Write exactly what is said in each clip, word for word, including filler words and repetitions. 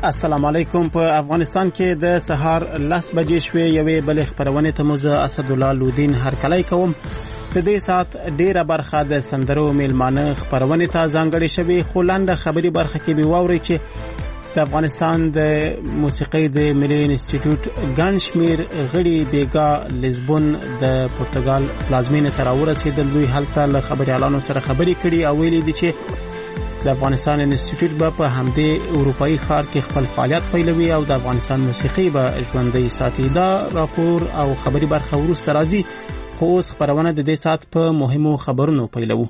السلام علیکم. په افغانستان کې د سهار لس بجې شوې یوې بلې خبرونې ته موږ اسدالله لودین هرکلی کوم. د دې ساعت ډیره برخه د سندرو میلمانه خبرونې ته ځانګړې شوې، خو لنډه خبري برخه کې به واورئ چې د افغانستان د موسیقۍ د ملي انسټیټیوټ ګڼ شمېر غړي بیګا لیزبون د پرتګال پلازمینې ته راورسېدل. دوی هلته له خبریالانو سره خبرې کړي او ویلي دي چې د افغانستان انسټیټیوټ به په همدې اروپאי ښار کې خپل فعالیت پیلوي او د افغانستان موسیقي به ژوندۍ ساتي. دا راپور او خبري برخه وروسته راځي، خو اوس خبرونه د دې ساعت په مهمو خبرونو پیلوو.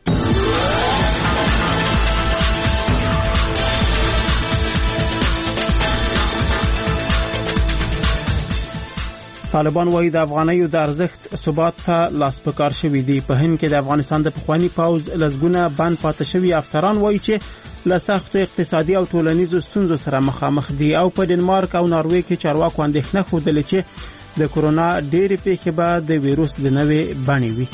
طالبان وایي د افغانیو د ارزښت ثبات ته لاس په کار شوي دي. په هند کې د افغانستان د پخواني پوځ لسګونه بند پاتې شوي افسران وایي چې له سختو اقتصادي او ټولنیزو ستونزو سره مخامخ دي. او په ډنمارک او ناروې کې چارواکو اندېښنه ښودلې چې د کورونا ډېرې پیښې به د ویروس د نوې بڼې وي.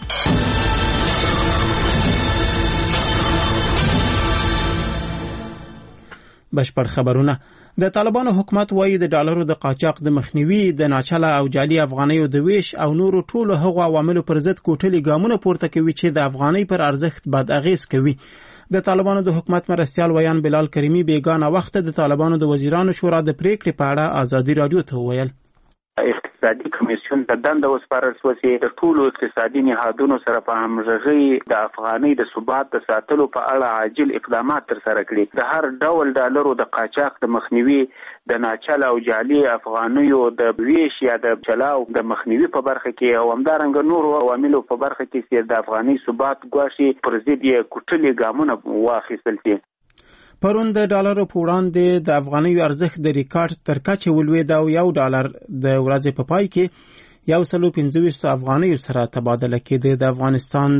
بشپړ خبرونه. د طالبانو حکومت وایي د ډالرو د قاچاق د مخنیوي، د ناچله او جعلي افغانیو د ویش او نورو ټولو هغو عواملو پر ضد کوټلي ګامونه پورته کوي چې د افغانۍ پر ارزښت بد اغیز کوي. د طالبانو د حکومت مرستیال ویان بلال کریمي بیګانه وخت د طالبانو د وزیرانو شورا د پریکړې په اړه ازادي رادیو ته وویل. اقتصادي کمیسیون د دنده وسپارل شوې چې د ټولو اقتصادي نهادونو سره په همغږۍ د افغانۍ د ثبات د ساتلو په اړه عاجل اقدامات ترسره کړي. د هر ډول ډالرو د قاچاق د مخنیوي، د ناچله او جعلي افغانیو د ویش یا د چلاو د مخنیوي په برخه کې او همدارنګه نورو عواملو په برخه کې چې د افغانۍ ثبات ګواښي پر ضد یې کوټلي ګامونه واخیستل شي. پرون د ډالرو په وړاندې د افغانیو ارزښت د ریکارډ تر کچې ولوېد او یو ډالر د ورځې په پای کې یو سلو پنځه ویشت افغانیو سره تبادله کېده. د افغانستان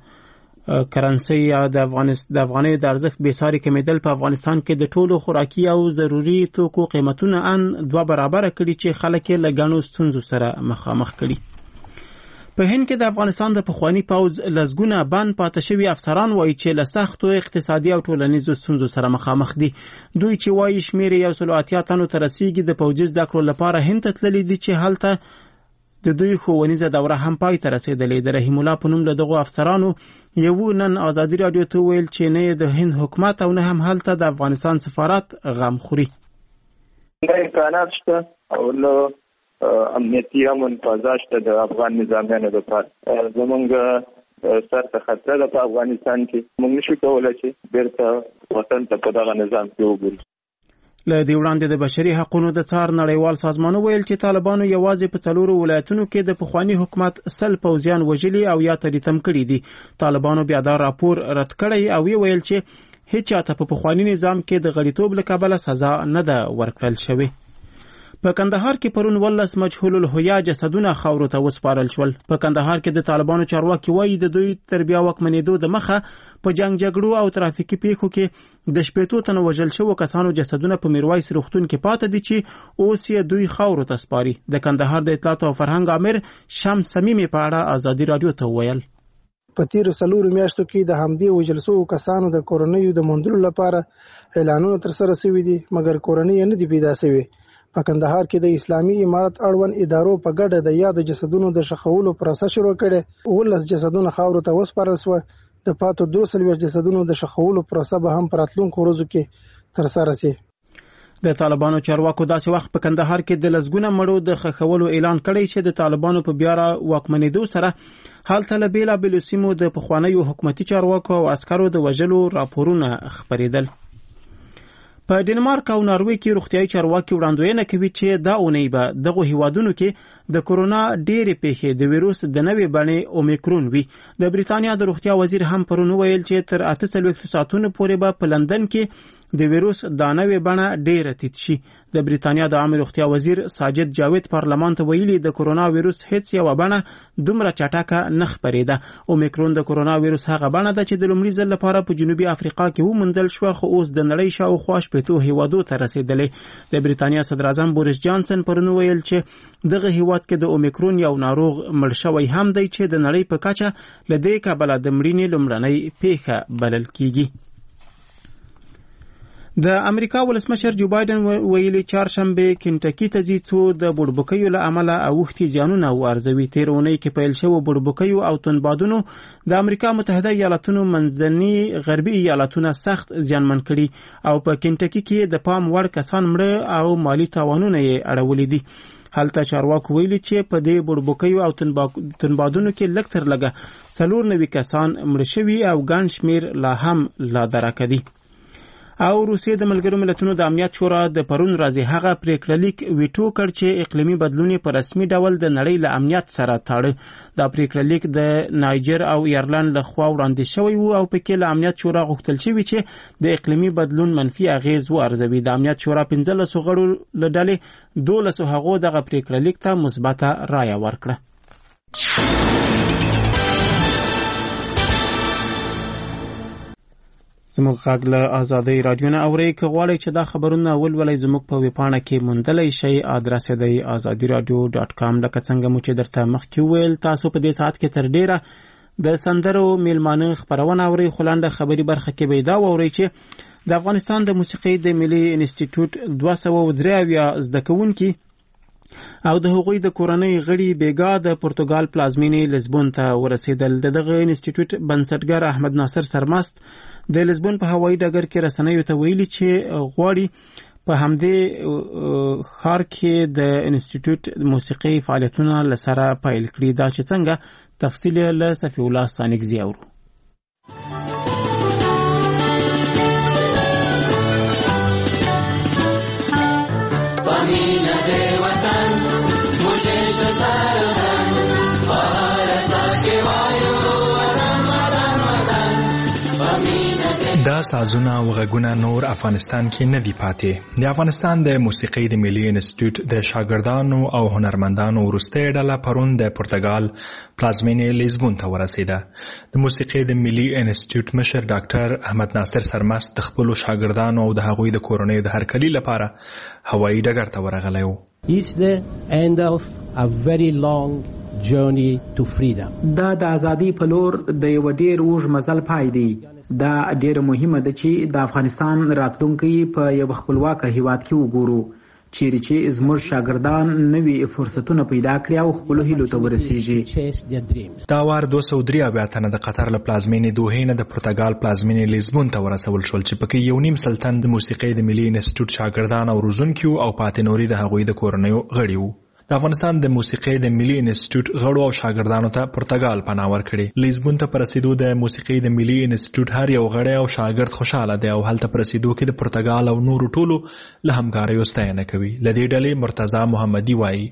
د کرنسي یا د افغانیو د ارزښت بېساري کمېدل په افغانستان کې د ټولو خوراکي او ضروري توکو قیمتونه ان دوه برابره کړي چې خلک یې له ګڼو ستونزو سره مخامخ کړي. په هند کې د افغانستان د پخواني پوځ لسګونه بند پاتې شوي افسران وایي چې له سختو اقتصادي او ټولنیزو ستونزو سره مخامخ دي. دوی چې وایي شمېر یو سلو اتیا تنو ته رسیږي د پوځي زده کړو لپاره هند ته تللي دي چې هلته د دوی ښوونیزه دوره هم پای ته رسېدلې. د رحیم الله په نوم له دغو افسرانو یو نن ازادي رادیو ته ویل چې نه د هند حکومت او نه هم هلته د افغانستان سفارت غم خوري. دا امکانات شته او نو امنیتي امن فضا شته د افغان نظامیانو لپاره. زمونږ سر ته خطر ده په افغانستان کې. موږ نشو کولی چې بیرته وطن ته په دغه نظام کې وګورو. له دې وړاندې د بشري حقوقو د څار نړیوال سازمان ویل چې طالبانو یوازې په څلورو ولایتونو کې د پخواني حکومت سل پوځیان وژلي او یا تریتم کړي دي. طالبانو بیا دا راپور رد کړی او ویل چې هیڅ چاته په پخواني نظام کې د غړیتوب له کبله سزا نه ده ورکړل شوې. په کندهار کې پرون ولس مجهول الهویه جسدونه خاورو ته وسپارل شول. په کندهار کې د طالبانو چارواکي وایي د دوی تر بیا واکمنېدو د مخه په جنگ جګړو او ترافیکي پیښو کې د شپېتو تنو وژل شوو کسانو جسدونه په میرویس روغتون کې پاتې دي چې اوس یې دوی خاورو ته سپاري. د کندهار د اطلاعات او فرهنګ امر شمس سمیمي په اړه ازادي رادیو ته وویل. په تیرو څلورو میاشتو کې د همدې وژل شوو کسانو د کورنیو د موندلو لپاره اعلانونه ترسره شوي دي، مګر کورنۍ نه دي پیدا شوي. په کندهار کې د اسلامي امارت اړوند ادارو په ګډه د یاد جسدونو د ښخولو پروسه شروع کړه. ولس جسدونه خاورو ته وسپارل شو. د پاتو دوه سلويخت جسدونو د ښخولو پروسه به هم په راتلونکو ورځو کې ترسره شي. د طالبانو چارواکو داسې وخت په کندهار کې د لسګونه مړو د ښخولو اعلان کړی چې د طالبانو په بیا را واکمنېدو سره هلته له بېلابېلو سیمو د پخوانیو حکومتي چارواکو او عسکرو د وژلو راپورونه خپرېدل. په ډنمارک او ناروې کې روغتیايي چارواکي وړاندوینه کوي چې دا اونۍ به دغه هیوادونو کې د کورونا ډېرې پیښې د ویروس د نوې بڼې اومیکرون وي. د بریتانیا د روغتیا وزیر هم پرون ویل چې تر اته څلوېښتو ساعتونو پورې به په لندن کې د ویروس دا نوې بڼه ډېره تیت شي. د بریتانیا د عامه روغتیا وزیر ساجد جاوید پارلمان ته ویلي د کورونا ویروس هیڅ یوه بڼه دومره چټکه نه خپرېده. اومیکرون د کورونا ویروس هغه بڼه ده چې د لومړي ځل لپاره په جنوبي افریقا کې وموندل شوه، خو اوس د نړۍ شاوخوا شپېتو هیوادو ته رسېدلې. د بریتانیا صدراعظم بوریس جانسن پرون ویل چې دغه هیواد کې د اومیکرون یو ناروغ مړ شوی هم دی چې د نړۍ په کچه له دې کبله د مړینې لومړنۍ پیښه بلل کیږي. د امریکا ولسمشر جو بایدن ویلي چهارشنبه کنټکی ته ځي څو د بوړبوکیو له امله اوښتي زیانونه وارزوي. تېره اونۍ کې پیل شوو بوړبوکیو او توندبادونو د امریکا متحده ایالاتونو منځني غربي ایالتونه سخت زیانمن کړي او په کنټکی کې د پام وړ کسان مړه او مالی تاوانونه یې اړولي دي. هلته چارواکو ویلي چې په دې بوړبوکیو او توندبادونو کې لږ تر لږه څلور نوي کسان مړه شوي او ګڼ شمېر لا هم لا درکه دي. او روسیې د ملګرو ملتونو د امنیت شورا د پرون ورځې هغه پریکړه لیک ویټو کړ چې اقلیمي بدلون په رسمي ډول د نړۍ له امنیت سره تړي. دا پریکړه لیک د نایجر او ایرلند له خوا وړاندې شوی و او پکې له امنیت شورا غوښتل شوی چې د اقلیمي بدلون منفي اغیز وارزوي. د امنیت شورا پنځلسو غړو له ډلې دولسو هغو دغه پریکړه لیک ته مثبته رایه ورکړه. زموږ غږ له آزادۍ راډیو نه اورئ. که غواړئ چې دا خبرونه ولولئ زموږ په ویبپاڼه کې موندلی شئ. ادرس یې دی ازادي راډیو ډاټ کام. لکه څنګه مو چې درته مخکې وویل تاسو په دې ساعت کې تر ډیره د سندرو میلمانه خپرونه اورئ، خو لنډه خبري برخه کې به دا واورئ چې د افغانستان د موسیقۍ د ملي انسټیټیوټ دوه سوه درې اویا زده کوونکي او د هغوی د کورنۍ غړي بیګا د پرتګال پلازمینې لزبون ته ورسېدل. د دغه انسټیټیوټ بنسټګر احمد ناصر سرمست د لزبون په هوایي ډګر کې رسنیو ته ویلي چې غواړي په همدې ښار کې د انسټیټیوټ موسیقي فعالیتونه له سره پیل کړي. دا چې څنګه تفصیل یې له صفي الله سانکزي اورو. دا سازونه او غږونه نور افغانستان کې نه دي پاتې. د افغانستان د موسیقۍ د ملي انسټیټیوټ د شاګردانو او هنرمندانو وروستۍ ډله پرون د پرتګال پلازمینې لیزبون ته ورسېده. د موسیقۍ د ملي انسټیټیوټ مشر ډاکټر احمد ناصر سرمست د خپلو شاګردانو او د هغوی د کورنیو د هرکلي لپاره هوایي ډګر ته ورغلی و. It's the end of a very long journey to freedom. دا د ازادۍ په لور د یو ډیر اوږد مزل پای دی. دا ډیره مهمه ده چې د افغانستان راتلونکي په یو خپلواک هیواد کې وګورو چیرې چې زموږ شاګردان نوي فرصتونه پیدا کړي او خپل هیلو ته ورسیږي. دا وار دوه سوه درې اویا تنه د قطر له پلازمینې دوحې نه د پرتګال پلازمینې لیزبون ته ورسول شول چې پکې یو نیم سل تن د موسیقۍ د ملي انسټیټیوټ شاګردان او روزونکي او پاتې نوري د هغوی د کورنیو غړي وو. د افغانستان د موسیقۍ د ملي انسټیټیوټ غړو او شاګردانو ته پرتګال پناه ورکړې. لیزبون ته په رسیدو د موسیقۍ د ملي انسټیټیوټ هر یو غړی او شاګرد خوشاله دی او هلته په رسیدو کې د پرتګال او نورو ټولو له همکاریو ستاینه کوي. له دې ډلې مرتضی محمدي وایي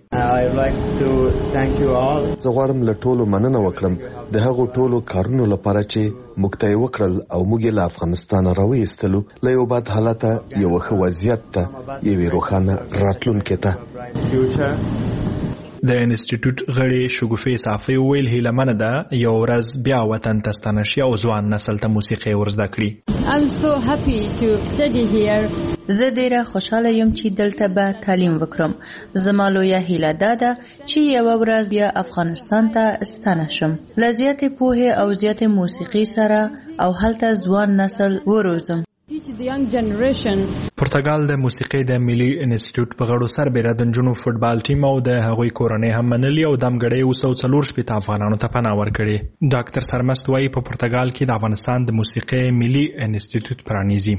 زه غواړم له ټولو مننه وکړم د هغو ټولو کارونو لپاره چې موږ ته یې وکړل او موږ یې له افغانستانه راویستلو له یو بد حالته یو ښه وضعیت ته یوې روښانه راتلونکې ته. د انسټیټیوټ غړي شګوفې صافي ویل هیله منه ده یو ورځ بیا وطن ته ستانه شي او ځوان نسل ته موسیقي ورزده کړي. I'm so happy to study here. زه ډیره خوشاله یم چې دلته به تعلیم وکړم. زما لویه هیله دا ده چې یوه ورځ بیا افغانستان ته ستانه شم له زیاتې پوهې او زیاتې موسیقي سره او هلته ځوان نسل وروزم. پرتګال د موسیقۍ د ملي انسټیټیوټ په غړو سربېره د نجونو فوټبال ټیم او د هغوی کورنۍ هم منلي او دمګړۍ اوس او څلور شپېته افغانانو ته پناه ورکړې. ډاکټر سرمست وایي په پرتګال کې د افغانستان د موسیقۍ ملي انسټیټیوټ پرانیزي.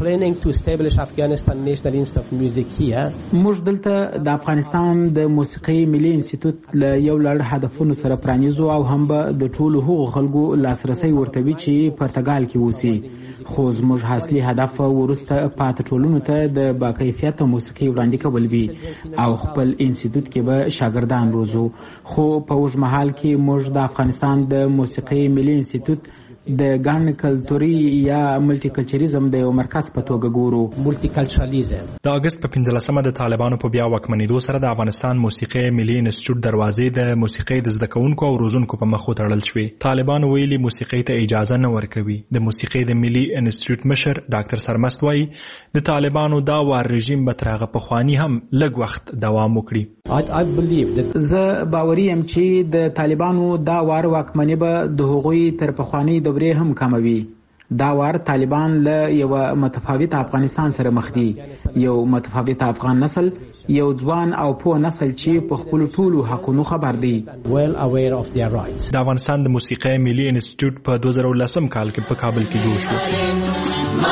موږ دلته د افغانستان د موسیقۍ ملي انسټیټیوټ له یو لړ هدفونو سره پرانیزو او هم به د ټولو هغو خلکو لاسرسی ورته وي چې پرتګال کې اوسي. خو زموږ اصلي هدف وروسته پاتې ټولنو ته د باکیفیته موسیقي وړاندې کول وي او خپل انسټیټیوټ کې به شاګردان روزو. خو په اوږد مهال کې موږ د افغانستان د موسیقۍ ملي انسټیټیوټ د ګڼ کلتوري یا ملټي کلچریزم د یو مرکز په توګه ګورو. ملټي کلچرالیزم د اگست په پنځلسمه د طالبانو په بیا واکمنېدو سره د افغانستان موسیقۍ ملي انسټیټیوټ دروازې د موسیقۍ د زده کوونکو او روزونکو په مخ وتړل شوې. طالبان ویلي موسیقۍ ته اجازه نه ورکوي. د موسیقۍ د ملي انسټیټیوټ مشر ډاکټر سرمست وایي د طالبانو دا وار رژیم به تر هغه پخواني هم لږ وخت دوام وکړي. زه باوري یم چې د طالبانو دا وار واکمني به د هغوی تر پخواني دورې هم کموي. دا وار طالبان له یو متفاوت افغانستان سره مخ دي، یو متفاوت افغان نسل، یو ځوان او پوه نسل چې په خپل ټولو حقونو خبر دی. د افغانستان د موسیقۍ ملي انسټیټیوټ په دوه زره ولسم کال کې په کابل کې جوړ شو.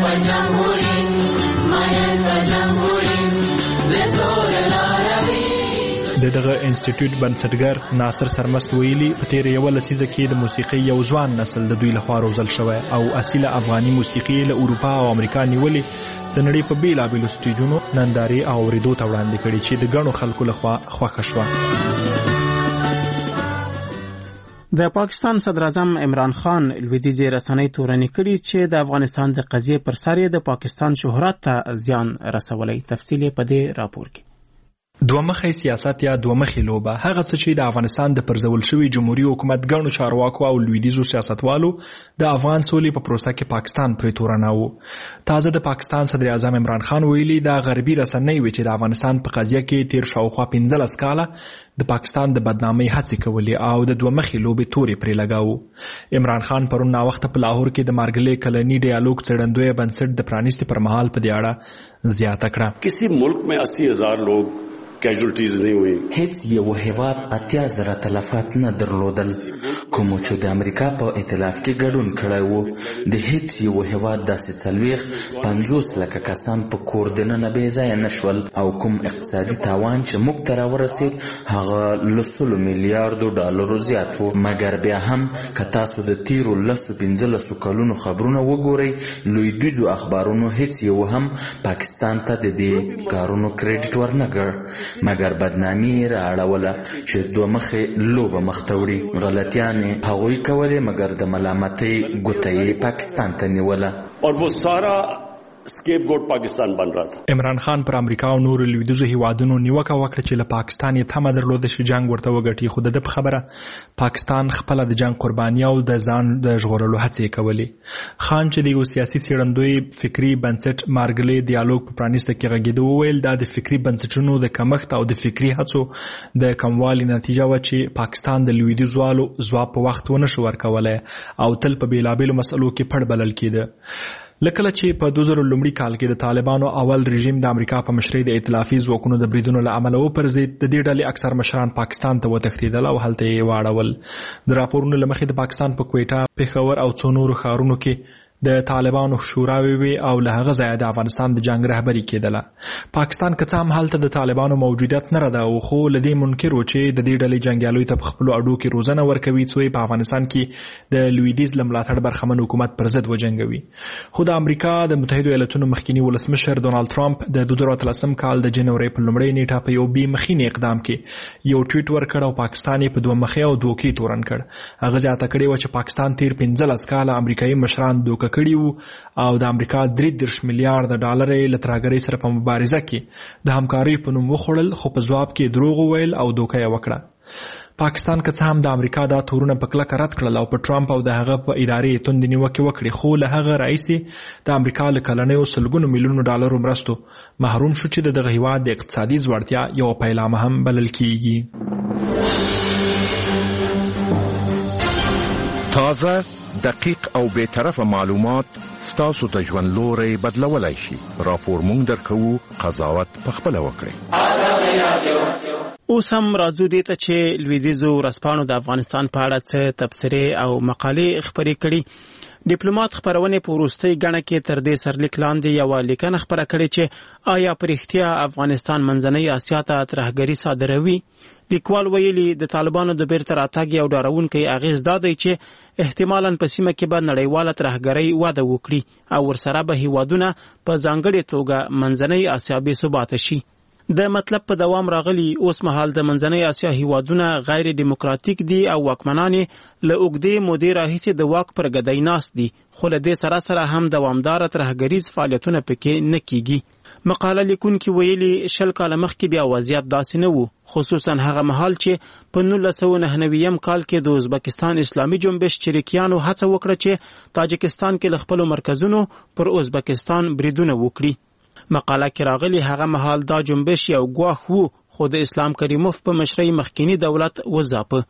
د دغه انسټیټیوټ بنسټګر ناصر سرمست ویلي په تیر یو لسیزه کې د موسیقۍ یو ځوان نسل د دوی لخوا روزل شوی او اصیله افغاني موسیقي له اروپا او امریکا نیولې د نړۍ په بیلابیلو سټیجونو نندارې او اورېدو ته وړاندې کړي چې د ګڼو خلکو لخوا خوښه شوه. د پاکستان صدر اعظم عمران خان لویدیځي رسنۍ تورنې کړي چې د افغانستان د قضیې پر سر د پاکستان شهرت ته زیان رسولی. تفصیل په دې راپور کې. دوه مخی سیاست یا دوه مخی لوبه هغه څه چې د افغانستان د پرځول شوی جمهوریت حکومت ګڼو چارواکو او لویدیځو سیاستوالو د افغان سولې په پروسه کې پاکستان پرې تورناوه. تازه د پاکستان صدر اعظم عمران خان ویلي دا غربي رسنۍ وي چې د افغانستان په قضیه کې تیر شاوخوا پنځلس کاله د پاکستان د بدنامۍ هڅې کولې او د دوه مخی لوبې تورې پرې لګاوه. عمران خان پرون ناوخته په لاهور کې د مارګلې کلنی ډیالوګ څېړندوی بنسټ د پرانیستي پر مهال په دې اړه زیاته کړه. کسی ملک میں اسی هزار لوگ کیجولټیز نه وي. هیڅ یو هیواد اتیا زره تلفات نه درلودل، کوم چې د امریکا په ائتلاف کې ګډون کړی وو. د هیڅ یو هیواد داسې څلوېښت پنځوس لکه کسان په کور دننه بې ځایه نه شول او کوم اقتصادي تاوان چې موږ ته راورسېد هغه له سلو میلیاردو ډالرو زیات و. مګر بیا هم که تاسو د تیرو لسو پنځلسو کلونو خبرونه وګورئ، لویدیځو اخبارونو هیڅ یو هم پاکستان ته د دې کارونو کریډټ ورنه کړ، مګر بدنامي یې رااړوله چې دوه مخې لوبه مخته وړي. غلطیانې هغوی کولې مګر د ملامتۍ ګوته یې پاکستان ته نیوله. اور وہ سارا سکیپ ګوټ پاکستان بن رہا تھا. عمران خان پر امریکا او نور لویدیځو هیوادونو نیوکه وکړه چې له پاکستان یې تمه درلوده چې جنگ ورته وګټي، خو د ده په خبره پاکستان خپله د جنگ قرباني او د ځان د ژغورلو هڅې یې کولې. خان چې د یو سیاسي څېړندوی فکري بنسټ مارګلې ډیالوګ په پرانیسته کې غږېده وویل دا د فکري بنسټونو د کمښت او د فکري هڅو د کموالي نتیجه وه چې پاکستان د لویدیځوالو ځواب په وخت ونه شو ورکولی او تل په بېلابېلو مسئلو کې پړ بلل کېده. لکه چې په دوه زره لومړي کال کې د طالبانو اول رژیم د امریکا په مشرۍ د ائتلافي ځواکونو د بریدونو له امله وپرځېد، د دې ډلې اکثر مشران پاکستان ته وتښتېدل او هلته یې واړول. د راپورونو له مخې د پاکستان په کویټه، پېښور او څو نورو ښارونو کې د طالبانو شوراوي وي او له هغه ځایه د افغانستان د جنگ رهبري کېدله. پاکستان که څه هم هلته د طالبانو موجودیت نه رداوه، خو له دې منکر و چې د دې ډلې جنګیالیو ته په خپلو اډو کې روزنه ورکوي څو یې په افغانستان کې د لویدیځ له ملاتړ برخمن حکومت پر ضد وجنګوي. خو د امریکا د متحدو ایالتونو مخکینی ولسمشر ډونالډ ټرمپ د دوه زره اتلسم کال د جنوري په لومړۍ نیټه په یو بې مخینې اقدام کې یو ټویټ ورکړ او پاکستان یې په دوه مخۍ او دوکې تورن کړ. هغه زیاته کړې وه چې پاکستان تیر پنځلس کاله امریکایي مشران دوکه کړي وو او د امریکا درې دېرش میلیارډ ډالر یې له ترهګرۍ سره په مبارزه کې د همکارۍ په نوم وخوړل، خو په ځواب کې دروغ وویل او دوکه یې وکړه. پاکستان که څه هم د امریکا دا تورونه په کلکه رد کړل او په ټرمپ او د هغه په ادارې توندې نیوکې وکړې، خو له هغه راهیسې د امریکا له کلنیو سلګونو میلیونو ډالرو مرستو محروم شو چې د دغه هیواد د اقتصادي ځوړتیا یوه پیلامه هم بلل کیږي. تازه، دقیق او بی‌طرفه معلومات ستاسو ته ژوند لوری بدلولی شي. راپور مونږ درکوو، قضاوت پخپله وکړئ. اوس هم راځو دې ته چې لویدیځو ورځپاڼو د افغانستان په اړه څه تبصرې او مقالې خپرې کړي. ډیپلوماټ خپرونې په وروستۍ ګڼه کې تر دې سرلیک لاندې یوه لیکنه خپره کړې چې آیا په رښتیا افغانستان منځنۍ اسیا ته ترهګري صادروي؟ لیکوال ویلي د طالبانو د بیرته راتګ یو ډارونکی اغېز دا دی چې احتمالاً په سیمه کې به نړیواله ترهګرۍ وده وکړي او ورسره به هیوادونه په ځانګړې توګه منځنۍ اسیا بې ثباته شي. د مطلب په دوام راغلی اوس مهال د منځنۍ اسیا هیوادونه غیر دیموکراتیک دي او واکمنان له اوږدې مودې راهیسې د واک پر ګدۍ ناست دي، خو له دې سره سره هم دوامداره ترهګریز فعالیتونه پکې نه کیږي. مقاله لیکونکي ویلي شل کاله مخکې بیا وضعیت داسې نه و، خصوصا هغه مهال چې په نولس سوه نهه نوي کال کې د ازبکستان اسلامي جنبش چریکیانو هڅه وکړه چې تاجکستان کې له خپلو مرکزونو پر ازبکستان بریدونه وکړي. مقاله کې راغلی هغه مهال دا جنبش یو ګواښ و، خو د اسلام کریموف په مشرۍ مخکینی دولت وځاپه.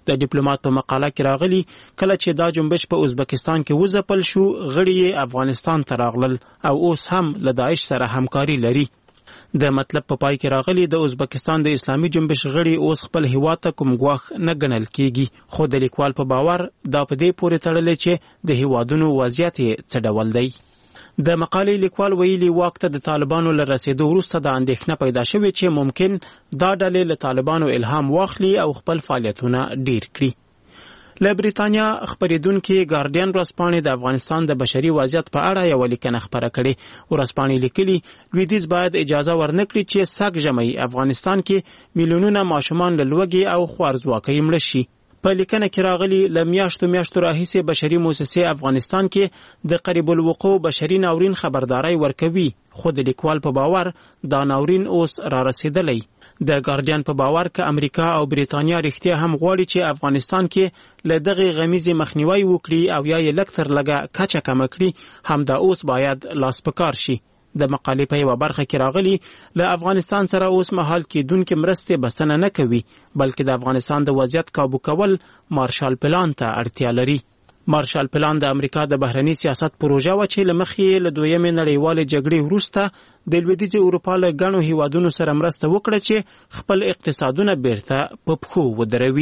د ډیپلوماټ په مقاله کې راغلي کله چې دا جنبش په ازبکستان کې وځپل شو غړي یې افغانستان ته راغلل او اوس هم له داعش سره همکاري لري. د مطلب په پای کې راغلي د ازبکستان د اسلامي جنبش غړي اوس خپل هیواد ته کوم ګواښ نه ګڼل کیږي، خو د لیکوال په باور دا په دې پورې تړلی چې د هیوادونو وضعیت یې څه ډول دی. د مقالې لیکوال ویلي واک ته د طالبانو له رسیدو وروسته د اندېښنه پیدا شوې چې ممکن دا ډلې له طالبانو الهام واخلي او خپل فعالیتونه ډیر کړي. له بریتانیا خپریدونکي ګارډین ورځپاڼې د افغانستان د بشري وضعیت په اړه یوه لیکنه خپره کړې. ورځپاڼې لیکلي لویدیځ باید اجازه ورنکړي چې سږ ژمی افغانستان کې میلیونونه ماشومان له لوږې او خوارځواکۍ مړه شي. په لیکنه کې راغلي له میاشتو میاشتو راهیسې بشري موسسې افغانستان کې د قریب الوقوع بشري ناورین خبرداري ورکوي، خو د لیکوال په باور دا ناورین اوس را رسیدلی. د ګارډین په باور که امریکا او بریتانیا رښتیا هم غواړي چې افغانستان کې له دغې غمیزې مخنیوی وکړي او یا یې لږ تر لږه کچه کمه کړي، همدا اوس باید لاس په کار شي. د مقالې په یوه برخه کې راغلي له افغانستان سره اوس مهال کېدونکې مرستې بسنه نه کوي، بلکې د افغانستان د وضعیت کابو کول مارشال پلان ته اړتیا لري. مارشال پلان د امریکا د بهرني سیاست پروژه وه چې له مخې له دویمې نړیوالې جګړې وروسته د لویدیځې اروپا له ګڼو هیوادونو سره مرسته وکړه چې خپل اقتصادونه بیرته په پښو ودروي.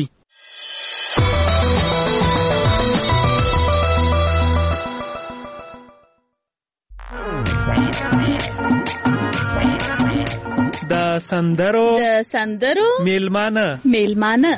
د سندرو د سندرو میلمانه میلمانه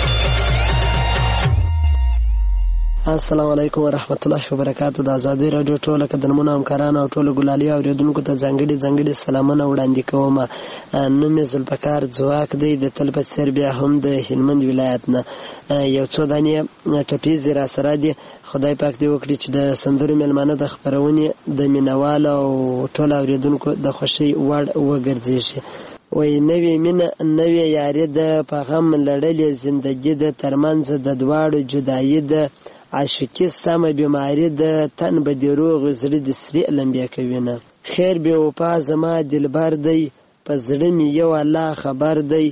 السلام علیکم ورحمت الله وبرکاتہ. د ازادي رادیو ټول قدرمنو همکارانو او ټول ګلالي اوریدونکو ته ځانګړي ځانګړي سلامونه وړاندې کوم. نوم یې ذوالفقار ځواک دی د تل په څېر بیا هم د هلمند ولایت نه. یو څو دانې ټپیزې را سره دي. خدای پاک دې وکړي چې د سندرو میلمانه د خپرونې د مینوالو او ټول اوریدونکو د خوښۍ وړ وګرځي. وای نوې مینه نوې یاري د په غم لړلې زندګي د ترمنځ د دواړو جدایي د عاشقي سمه بیماری د تن به د روغ زړه د سری لمبیا کوي نه. خیر به وفا زما دلبر دی په زړه مې یو الله خبر دی،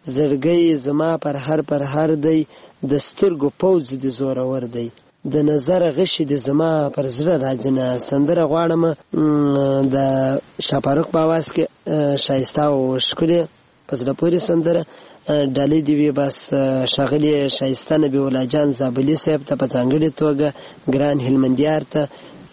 زړګی زما پر هر پر هر دی، د سترګو پوز د زورور دی، د نظر غشي د زما پر زړه راځنه. سندره غواړم د شاپاروک په आवाज کې شایسته او ښکلې په زړه پورې سندره ډالۍ دی وی. بس شاغلی شایسته نبی الله جان زابلی صاحب ته په ځانګړي توګه، ګران هلمندیار ته،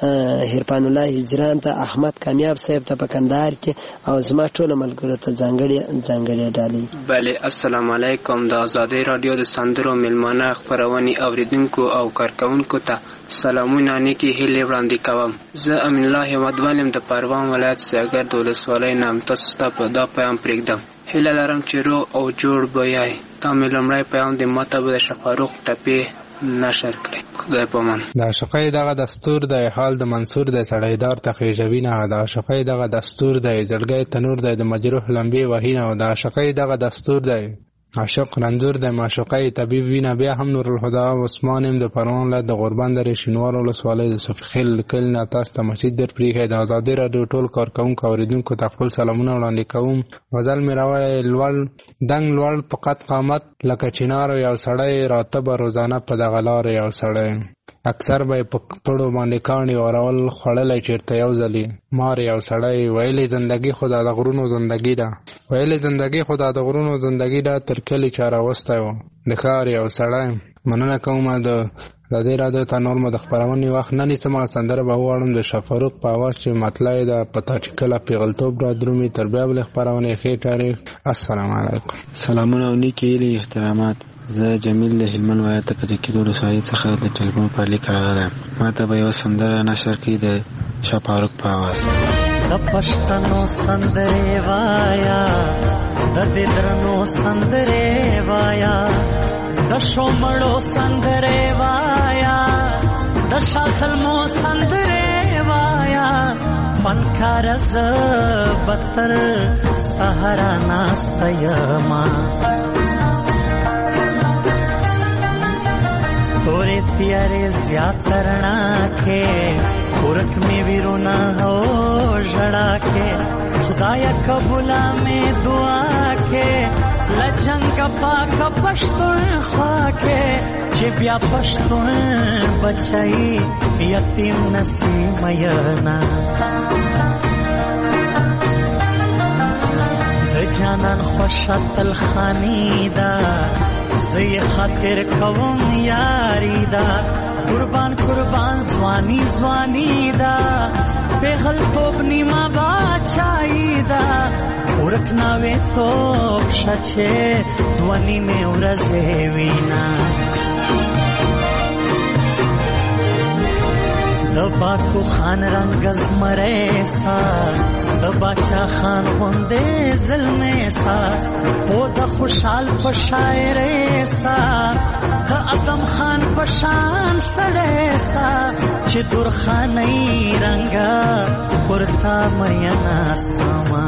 هرپان الله هجران ته، احمد کامیاب صاحب ته په کندهار کې او زما ټول ملګرو ته ځانګړي ځانګړي ډالۍ. بله السلام علیکم. د آزادۍ رادیو د سندرو میلمانه خپرونې اوریدونکو او کارکونکو ته سلامونه نیکې هیلې وړاندې کوم. زه امین الله احمد ولیم د پروان ولایت سیاګرد ولسوالۍ نه ام. تاسو ته په دا پیغام پرېږدم. هیله لرم چې روغ او جوړ به یای. دا مې لومړی پیغام د ماته به د شفاروق ټپې نشر کړي. خدای پامان. د عاشقۍ دغه دستور دی، حال د منصور دی، سړیدار ته خېژوي نه. د عاشقۍ دغه دستور دی، زړګی تنور دی، د مجروح لمبې وهي نه. د عاشقۍ دغه دستور دی، عاشق رنځور دی، معشوقۍ طبیب وینه. بیا هم نور الهدى عثمان ام د پروان ولایت د غوربند درې شینوار ولسوالۍ د صفیخیل کلي نه تاسو ته مسجد در پرېښی. د ازادي راډیو ټول کارکوونکو اوریدونکو ته خپل سلامونه وړاندې کوم. غزل مې راوړی لوړ دنګ لوړ په قد قامت لکه چنار یو سړی، راته به روزانه په دغه لار یو سړی. اکثر به په پړو باندې کاڼي اورول، خوړلی چېرته یو ځلي مار یو سړی. ویلې زندګي خو دا د غرونو زندګي ده، ویلې زندګي خو دا د غرونو زندګي ده، تر کلي چا راوستی و د ښار یو سړی. مننه کومه د ازادي راډیو ته نور مو د خپرونې وخت نه نیسم. سندره به وواړم د شفاروق په اواز چې مطلع ده په تا چې کله پیغلتوب را درومي. تر بیا بلې خپرونې ښې تاریخ. السلام علیکم. سلامونه او نیکې هیلې احترامات. زه جمیل د هلمند ولایت د کجکي کېدو ولسوالۍ څخه د ټلیفون پر لیک راغلی. ما ته به یوه سندره نشر کړي د شفاروق په اواز. د پښتنو سندرې وایا، د دې درنو سندرې وایا، د شومړو سندرې وایا، د شاسلمو سندرې وایا. فنکار زه بتر سهارا ناسته یما، تورې تیارې زیات رڼا کې، ورک مې ویرونا هو ژړا کې. خدایا قبولا مې دعا کې، لجنګ پاک پښتونخوا کې چې بیا پښتون بچای یتیم نسی مینا جانان خوشتل خانی دا زی خاطر کوم یاری دا قربان قربان زوانی زوانی دا پیغل توب نیما باچائی دا ورکناوے توب شچے دوانی میں ورزے وینا دبا کو خان رنگز مرے سا دبا چا خان ہوندے ظلمے سا او دا خوشحال پشائرے سا دا ادم خان پشان سڑے سا چی دور خانی رنگا کرتا مینا ساما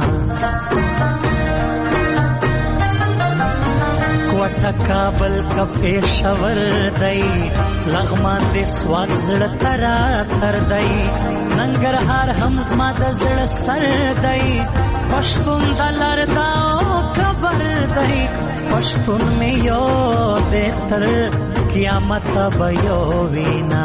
کوٹا کابل کا پیشور دئی لغمان دے سواگ زڑ ترا تر دئی ننگرہار ہمزما دا زڑ سر دئی پشتون دا لرداو کبر دئی پشتون میں یو دے تر قیامت بیو وینا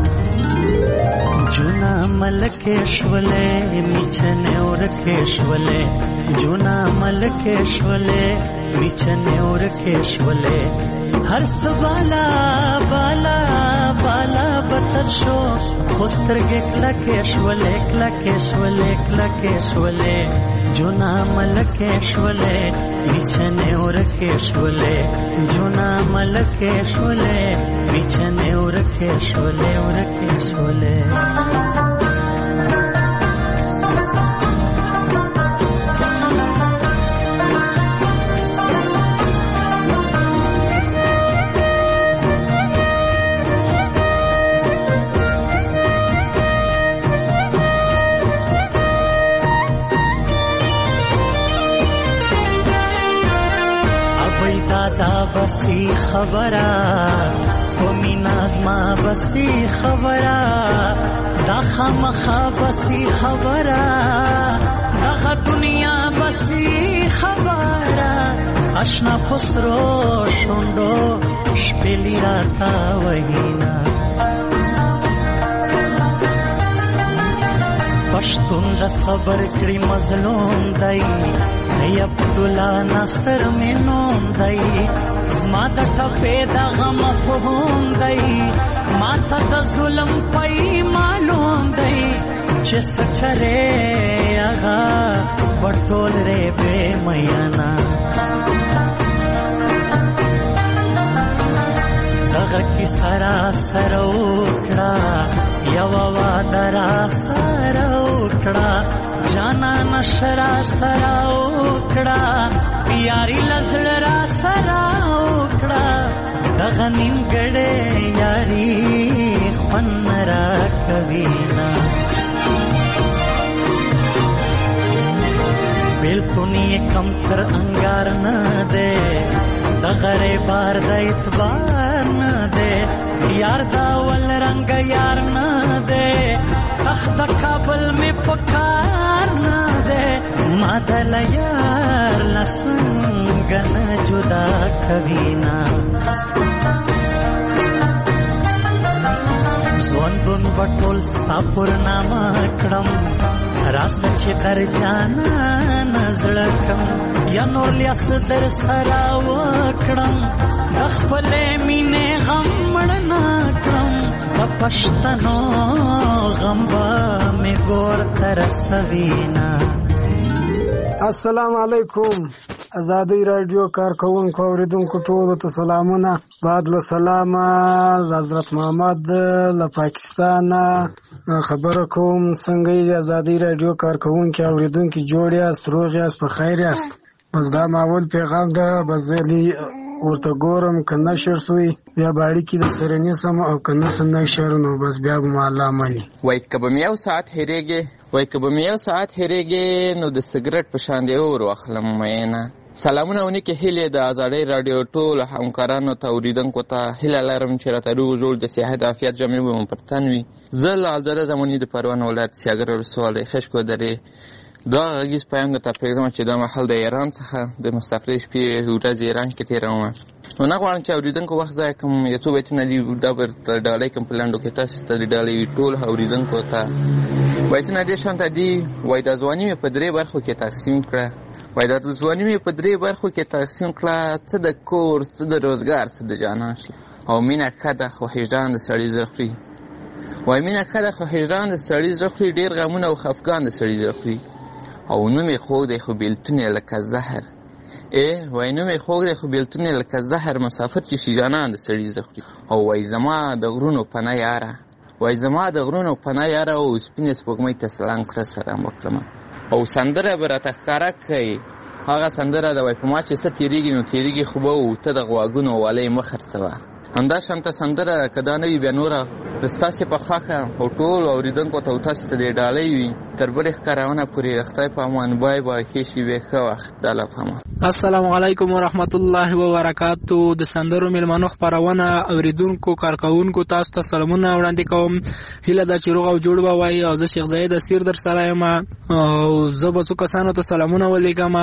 جونا ملکیشولے میچنے ورکیشولے جونا ملکیشولے میچنے ورکیشولے ہر سوالا بالا بالا بتر شو خسترگے کلکیشولے کلکیشولے کلکیشولے جونا ملکیشولے میچنے ورکیشولے جونا ملکیشولے میچنے ورکیشولے ورکیشولے بسی خبرا قومی نازما بسی خبرا دا خامخا بسی خبرا دا دنیا بسی خبرا اشنا پسرو شوندو شپلی راتا وحینا پشتون دا صبر کری مظلوم دائی ای عبداللہ ناصر میں نوم دائی زما دا ٹپے دا غم فہوم دائی ماتا دا ظلم پائی معلوم دائی چس کرے آغا بٹول رے بے میانا دغا کی سرا سروکڑا یوا درا سروکڑا جانا نشرا سراوکڑا پیاری لزڑ را سراوکڑا دغا نیمگڑے یاری خون را کوینا بیلتونی کم تر انگار نہ دے دغرے بار دا اتبار نہ دے یار دا ول رنگ یار نہ دے تخت کابل میں پکار نہ دے مادل یار لسنگن جدا کوینا زوندون بطول ستا پرناما کڑم راس چی در جانا نزڑکم یا نور لیاس در سراو کڑم دخپلے مینے غم مڑنا کڑم دا پشتنو غمبا میں گور ترسوینا. السلام علیکم. ازادي رادیو کارکونکو اوریدونکو ټولو ته سلامونه. بعد له سلام حضرت محمد له پاکستان خبره کوم. څنګه یې ازادي رادیو کارکونکو اوریدونکو جوړ یاست، روغ یاست، په خیر یاست؟ بس دا ماول پیغام ده، بس زلی ورته ګورم که نشر سوی بیا به اړیکې د سره نیسم او که نه نشر نو بس بیا به مو الله مني. وایي که به مې یو ساعت هېرېږې وایي که به مې یو ساعت هېرېږې نو د سګرټ په شان دې اور واخلم مینه. سلامونه او نیکې هیلې د ازادۍ راډیو ټولو همکارانو ته اورېدونکو ته هیله لرم چې راته روغ جوړ د صحت عافیت جامې به مو پر تن وي. زه له آزاده زماني د پروان ولایت سیاګر ولسوالۍ خشکو درې دا غږیز پیغام درته پرېږدم چې دا مهال د ایران څخه د مستفرې شپې ورځې ایران کې تېرومه. نو نه غواړم چې اورېدونکو وخت ضایع کړم. یو څو بیتونه دي دا به درته ډالۍ کړم په لنډو کې تاسو ته د ډالۍ ټول اورېدونکو ته. بیتونه دې شانته دي. وایي دا ځواني مې په درې برخو کې تقسیم کړه. وایي دا ځواني مې په درې برخو کې تقسیم کړه، څه د کور، څه د روزګار، څه د جانان شي. او مینه ښه ده خو هجران د سړي زړه خوري. وایي مینه ښه ده خو هجران د سړي زړه خوري، ډېر غمونه او خفګان د سړي زړه خوري. او نوم یې خوږ دی خو بېلتون یې لکه زهر. ای وایي نوم یې خوږ دی خو بېلتون یې لکه زهر، مسافر چې شي جانان د سړي زړه خوري. او وایي زما د غرونو پناه یاره، وایي زما د غرونو پناه یاره، او سپینې سپوږمۍ ته سلام کړه سلام وکړمه. او سندره به راته ښکاره کوي هغه سندره ده. وایي په ما چې څه تېرېږي نو تېرېږي خو به و، ته د غواګونو والۍ مه خرڅوه. همدا شانته سندره که دا نه وي بیا نوره ستاسې په خوښه او ټولو اورېدونکو ته او تاسې ته دې ډالۍ وي. تر بلې ښکارونه پورې خدای په امان. بای بای، ښې شېبې، ښه وخت. د الله په امان. السلام علیکم ورحمت الله وبرکاتو. د سندرو میلمنو خپرونه اورېدونکو کارکوونکو تاسو ته سلامونه وړاندې کوم. هیله ده چې روغ او جوړ به وایي. او زه شیخ زاید اسیر در سره یم او زه به څو کسانو ته سلامونه ولیږم.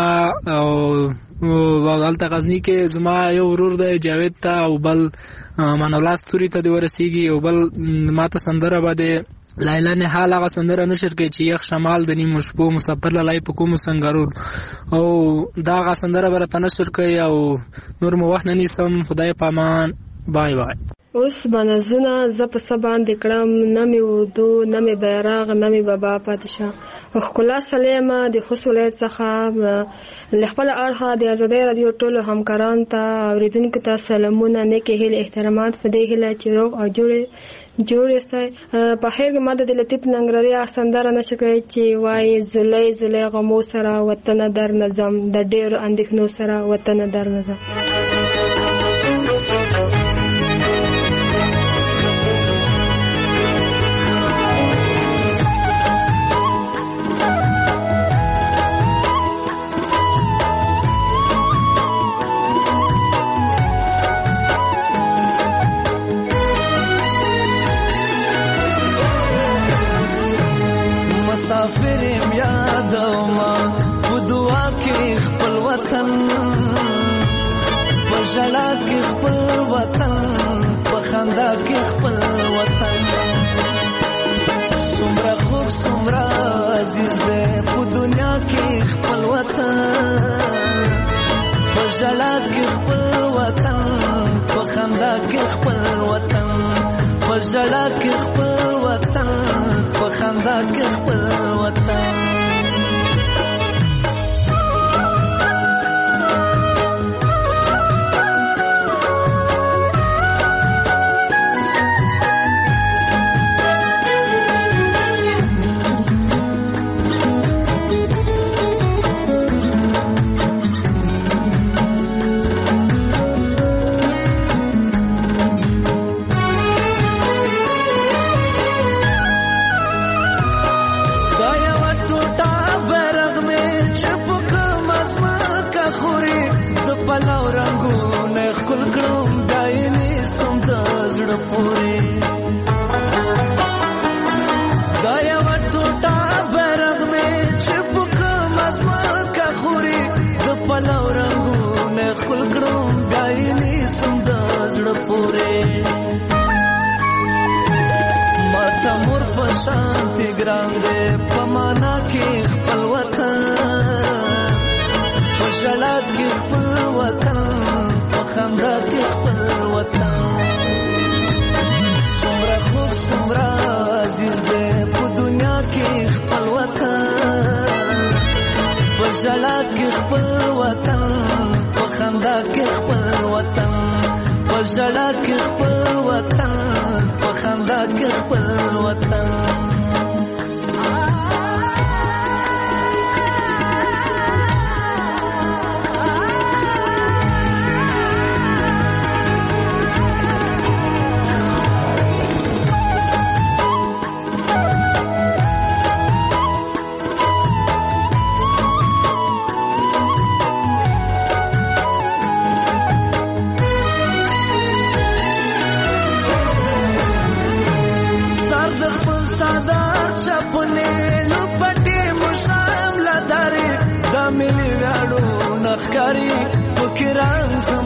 او هلته غزني کې زما یو ورور دی جاوید ته، او بل مان الله ستوري ته دې ورسېږي، او بل ما ته سندره به د لایلا نهال هغه سندره نشر کوي چې یخ شمال د نیمو شپو مسافر لای په کومو سنګرول، او دا هغه سندره به راته نشر کوي. او نور مو وخت نه نیسم. خدای په امان. بای بای. اوس بنزونه زه په څه باندې کړم، نه مې اردو، نه مې بیراغ، نه مې بابا پاتې شه. ښکلا سلیمه د خوست ولایت څخه له خپله اړخه د ازادۍ راډیو ټولو همکارانو ته اورېدونکو ته سلامونه، نیکې هیلې، احترامات. په دې هیله چې روغ او جوړ جوړ یاستئ. په خیر کې ما د لطیف ننګرهاري سندره نشر کړې چې وایي زلی زلی غمو سره وطنه در نظم، د ډېرو اندېښنو سره وطنه در نظم. مسافرم یادوما په دعا کې خپل وطن، په ژړا کې خپل وطن، په خندا کې خپل وطن. څومره خوږ څومره عزیز دی په دنیا کې خپل وطن، په ژړا کې خپل وطن، په خندا کې خپل وطن، په ژړا کې خپل وطن، په خندا کې خپل وطن. شانتی ګران دې په معنا کې خپل وطن، په ژړا کې خپل وطن، په خندا کې خپل وطن. څومره خوږ څومره عزیز دې په دنیا کې خپل وطن، په ژړا کې خپل وطن، په خندا کې خپل وطن، په ژړا کې خپل وطن، په خندا کې خپل وطن.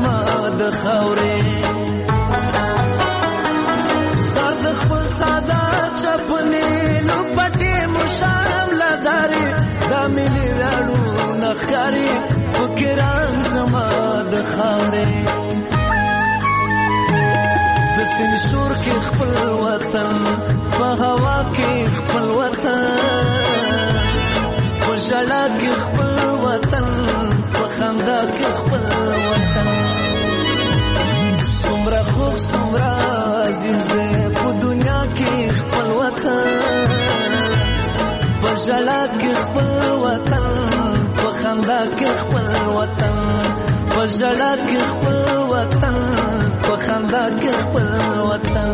زما د خاورې سر د خپل سادات چپنې نو پټې مشام لداري دا ملي راړو نخاري فکران زما د خاورې د سپین شور کې خپل وطن په هوا کې خپل وطن په ژړا کې خپل وطن په خندا کې خپل وطن څومره خوږ څومره عزیز دی په دنیا کې خپل وطن په ژړا کې خپل وطن په خندا کې خپل وطن په ژړا کې خپل وطن په خندا کې خپل وطن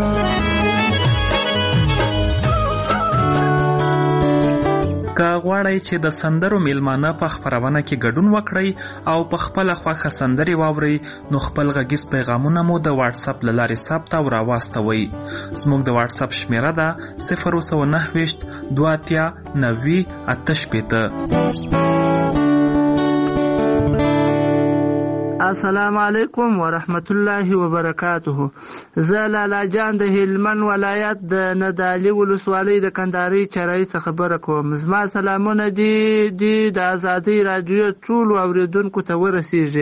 که غواړئ چې د سندرو میلمانه په خپرونه کې ګډون وکړئ او په خپله خوښه سندرې واورئ نو خپل غږیز پیغامونه مو د واتساپ له لارې ثبت او راواستوئ. زموږ د واتساپ شمیره ده صفر سوه نهه ویشت دوه اتیا نوي اته شپېته. السلام علیکم ورحمت الله وبرکاته. زه لالا جان د هلمند ولایت د ندالي ولسوالۍ د کندهاري چرای څخه خبره کوم. زما سلامونه دي دي د ازادي رادیو ټولو اوریدونکو ته ورسیږي.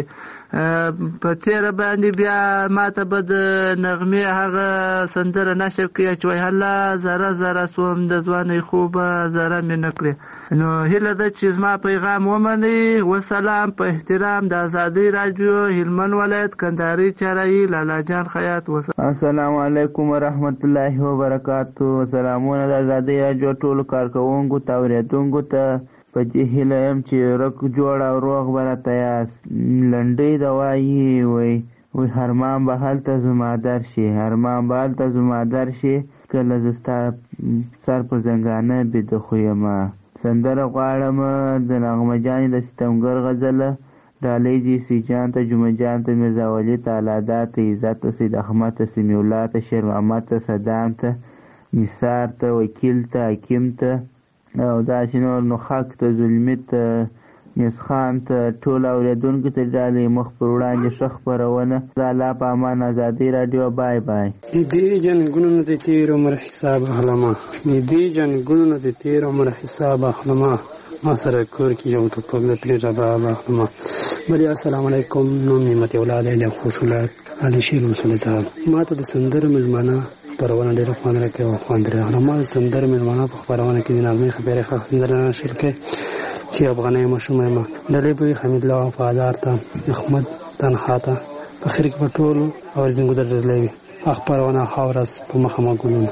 په تیره باندې بیا ماته به د نغمې هغه سندره نشر کړي چې وایي هله زره زره سوم د ځوانۍ خوبه زره مې نه کړې. نو هیله ده چې زما پیغام ومنئ. وسلام په احترام د ازادي رادیو هلمند ولایت کندهاري چرای لالا جان خیاط. السلام علیکم ورحمت الله وبرکاتو. سلامونه د ازادي رادیو ټولو کارکوونکو ته اوریدونکو ته په دې هیله یم چې رک جوړ او روغ به راته یاست. لنډۍ د وایي وی وی هرمان به هلته زما در شي هرمان به هلته زما در شي کله زه ستا سر په زنګانه بیده خو یمه. سندره غواړم د نغمه جانې د ستمګر غزله ډالۍ جي سی جان ته جمعه جان ته میرزا ولي ته الادا ته عزت ته سید احمد ته سمیع الله ته شیر محمد ته صدام ته نثار ته وکیل ته حکیم ته او داسې نور نو خاک ته زلمي ته نیسخان ته ټول اوریدونکو ته ډالۍ مخ پر وړاندې ښه خپرونه. د الله په امان. ازادي راډیو. بای بای. د دې جنګونو نه د تیر عمر حساب اخلمه د دې جنګونو نه د تیر عمر حساب اخلمه ما سره کور کې یو ټوپک د پرې رباب اخلمه. بلې السلام علیکم. نوم مې متي اولاد علی خوشولات علي شیر مسلط صاحب. ما ته د سندر ملمانه خبرونه ډېره خوند راکوي او خوند راغله. ما د سندر ملمانه په خبرونه کې د نغمې خبرې ښه سندره نشر کړې چې افغانۍ مشوم یم. ډلې به حمید الله وفادار ته احمد تنها ته فخر کې په ټولو اوریدونکو ته ډېرې وي خبرونه ښه ورځ په مخه مو ګلونه.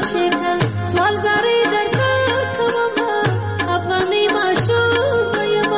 سوال زاری در کومه افغانی ماشو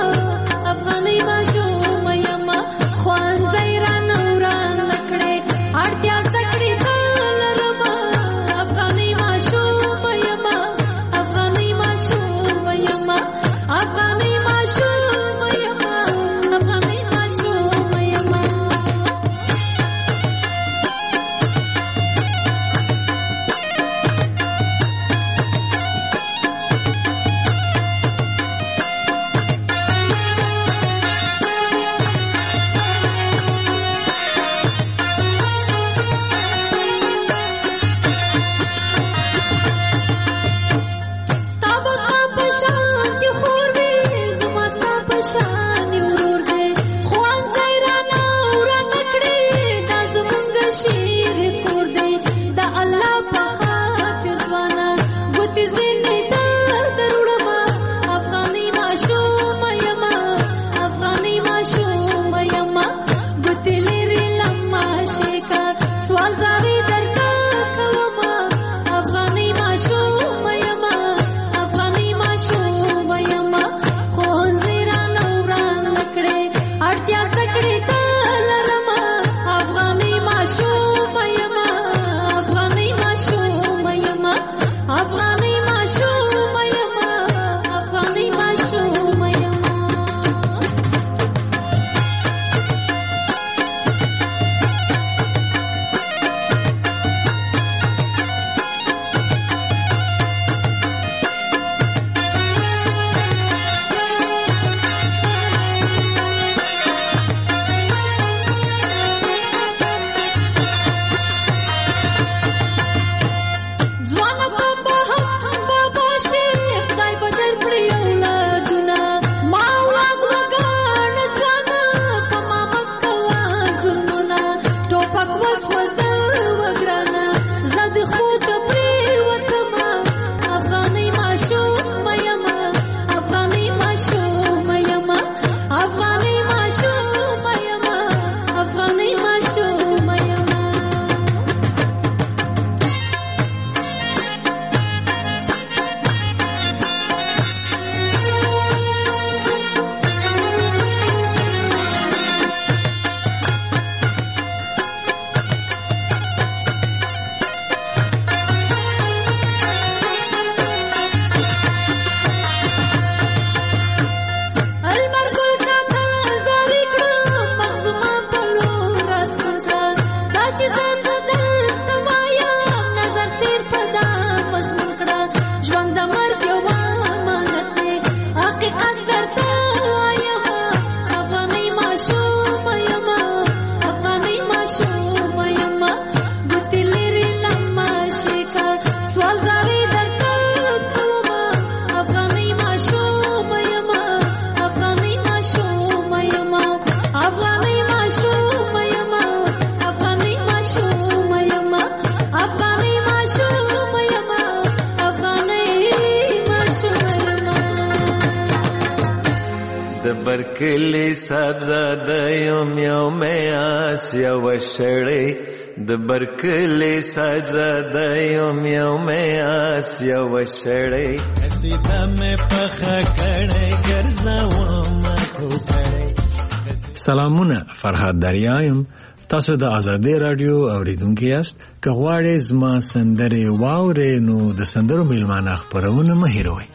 د برکلی صاحبزاده یم یو میاس یو شړی د برکلی صاحبزاده یم یو میاس یو شړی قصیده مې پخه کړی ګرځوم کو سړی. سلامونه، فرهاد دریا یم. تاسو د آزادۍ رادیو اوریدونکي یاست. که غواړئ زما سندرې واورئ نو د سندرو میلمانه خپرونه مه هېروئ.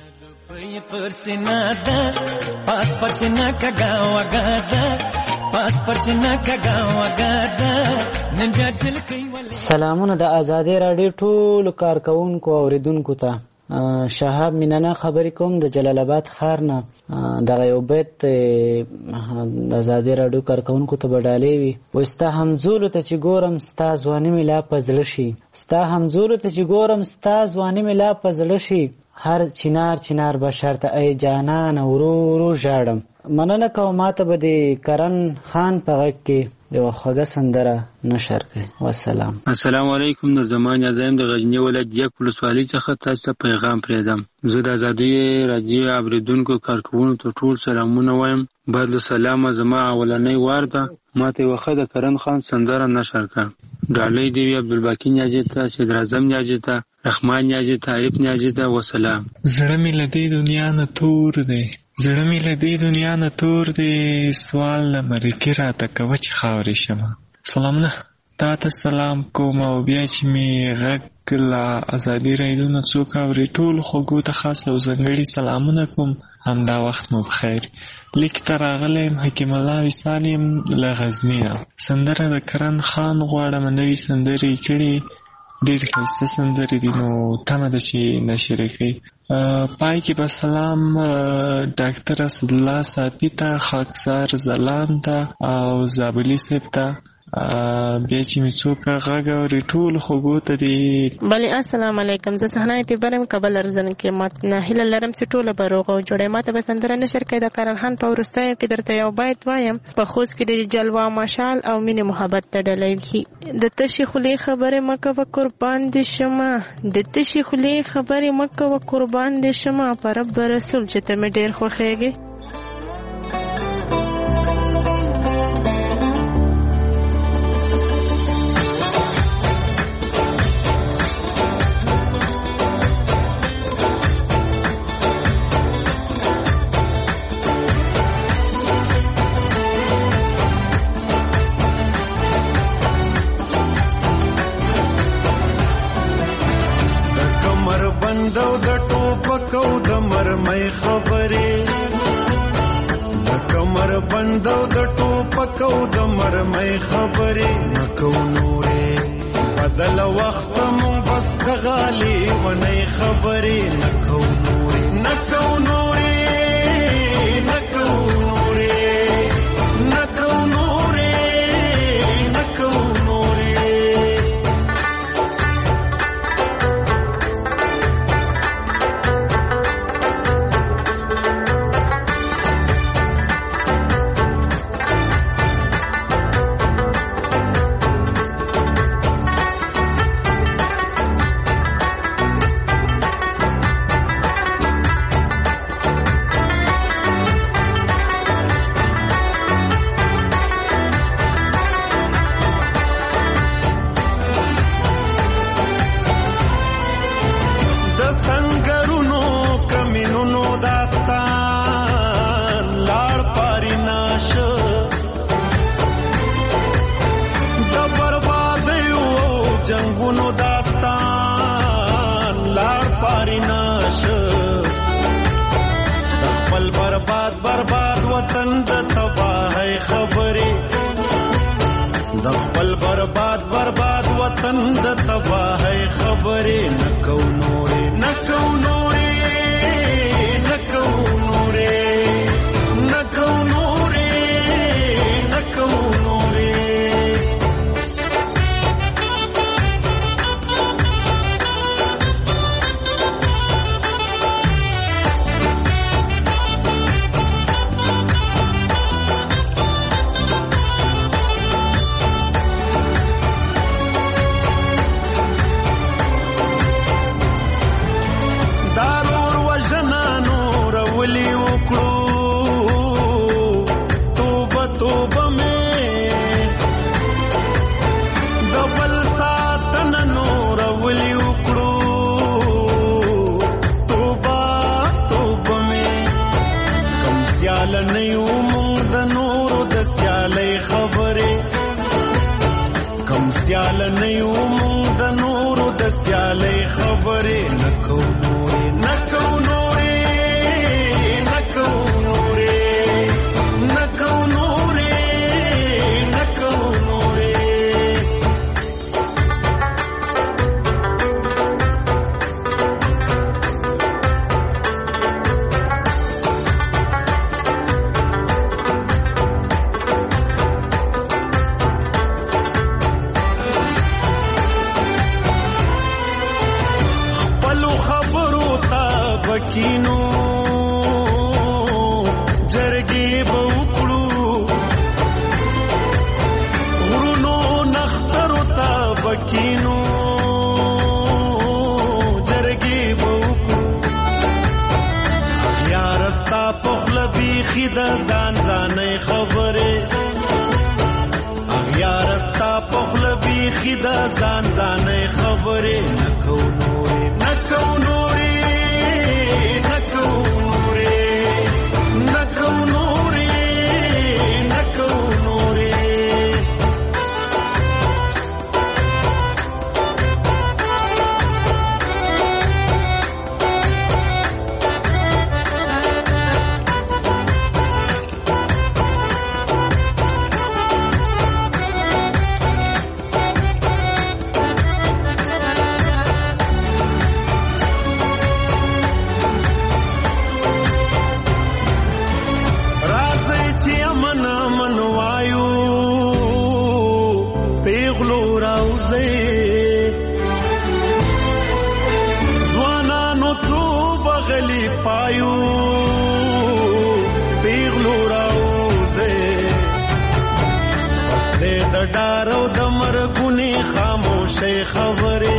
سلامونه د آزادۍ رادیو ټولو کارکونکو اوریدونکو ته. شهاب مینانه خبرې کوم د جلال آباد ښار نه. دغه یو بیت د آزادۍ راډیو کارکونکو ته به ډالۍ وي. وایي ستا همزولو ته چې ګورم ستا ځواني مې لا په زړه شي، ستا همزولو ته چې ګورم ستا ځواني مې لا په زړه شي، هر چنار چنار بشر ته ای جانان ورو ورو ژاړم. مننه کوم ماته به د کرن خان په غږ کې یو خوږه سندره نشر کړي. والسلام. السلام علیکم. د زمان ازایم د غزنی ولایت یک ولسوالۍ څخه تاسو ته پیغام پرېږدم. زه د آزادۍ رادیو اوریدونکو کارکوونکو ته ټول سلامونه وایم. بعد سلام زما اولنۍ وار ده. ماته وخت د کرن خان سندره نشر کړ. ډالۍ دی عبدالباقی نیاجی ته، صدر اعظم نیاجی ته، رحمان نیاجی ته، عارف نیاجی ته. والسلام. زړه مې له دې دنیا نه تور دی، زړه مې له دې دنیا نه تور دی، سوال نه مرګي راته کوه چې خاورې شمه. سلامونه، تا ته سلام کوم او بیا چې مې غږ له ازادي رادیو نه څوک اوري ټولو خوږو ته خاص او ځانګړي سلامونه کوم. همدا وخت مو بخیر. لیک ته راغلی یم حکیم الله وصال یم له غزني نه. سندره د کرن خان غواړم. نوي سندرې کړي، ډېر ښایسته سندرې دي، نو تمه ده چې نشر کړي. پای کې به سلام ډاکټر اسدالله ساپي ته، خاکسار ځلان ته او زابلي صاحب ته. بیا چې مې څوک غږ اوري ټولو خوږو ته دي. بلې السلام علیکم. زه صحنه اعتبار یم کابل ارزن کې. ما نه هیله لرم چې ټوله به روغ او جوړه. ما ته به سندره نشر کړي د کرن خان په وروستیو کې درته یو بیت وایم. په خوست کې د جلوه مشال او مینې محبت ته ډالۍ وي. د تشې خولې خبرې مه کوه قربان دې شمه، د تشې خولې خبرې مه کوه قربان دې شمه، په رب رسول چې ته مې ډېر خوښېږې. بندو د ټوپکو د مرمۍ خبرې، د کمر بندو د ټوپکو د مرمۍ خبرې نکو نورې، بدل وخت مون بس غالي ونی خبرې نکو نورې، نکو نورې، نکو نورې، نکو نورې، نکو نورې. سیال نه یو مونږ د نورو د سیالۍ خبرې کم سیال نه یو مونږ د نورو د سیالۍ خبرې نه کوو نورې نه کوو نورې نه کوو نورې نه کوو نورې نه کوو نورې کینو جرګې به وکړو غرونو نخترو ته به کینو جرګې به وکړو اغیار ستا په خوله بیخي د ځان ځانۍ خبرې اغیار ستا په خوله بیخي د ځان ځانۍ خبرې نه کوو نورې نه کوو نورې ډارو د مرګونی خاموشي خبرې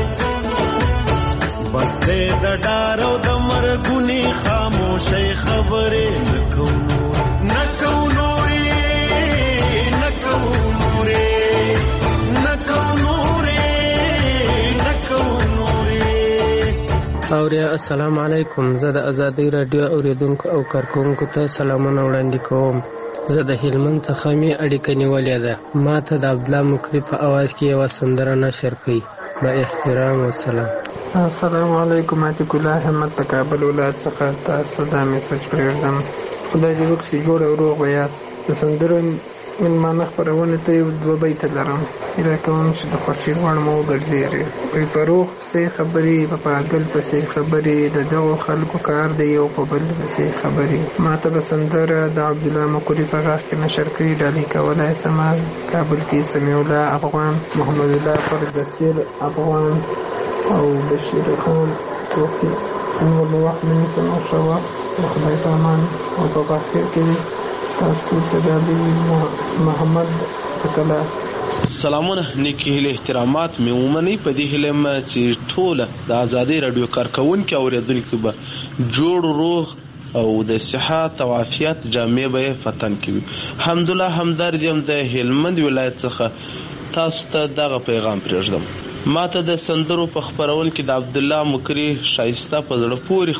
بس دې د ډارو د مرګونی خاموشي خبرې نه کوو نه کوو نورې نه کوو نورې نه کوو نورې نه کوو نورې. اوریا السلام علیکم. زه د ازادۍ رادیو اوریدونکو او کارکونکو ته سلامونه وړاندې کوم. زه د هلمند څخه مې اړیکه نیولې ده. ما ته د عبدالله مکري په اواز کې یوه سندره نشر کړئ. با احترام والسلام. السلام علیکم. عتیق الله احمد د کابل ولایت څخه تاسو دا میسج پرېږدم. خدای دې وکړي جوړ او روغ به یاست. د سندرو مېلمانه خپرونې ته یو دوه بیته لرم. هیله کوم چې د خوښۍ وړ مو وګرځېږي. وایي په روغ پسې خبرې په پاګل پسې خبرې د دغو خلکو کار دی یو په بل پسې خبرې. ما ته به سندره د عبدالله مکري په غږ کې نشر کړي. ډالۍ کولی سمه کابل کې سمیع الله افغان، محمد الله فردسیر افغان او بشیر خان توفیق. نور نو وخت نه نیسم او ښه وخت د خدای په امان او په بخیر کې وي. تاسو ته د محمد کلا سلامونه نیکی هیله احترامات مې ومنئ. په دې هیله م چې ټوله د ازادۍ راډیو کارکوونکي اورېدونکي به جوړ روغ او د صحت او عافیت جامې به یې فتن کوي. حمدالله همدرد یم د هلمند ولایت څخه تاسو ته دغه پیغام پرېږدم. ما ته د سندرو په خپرون کې د عبدالله مکري شایسته په زړه پورې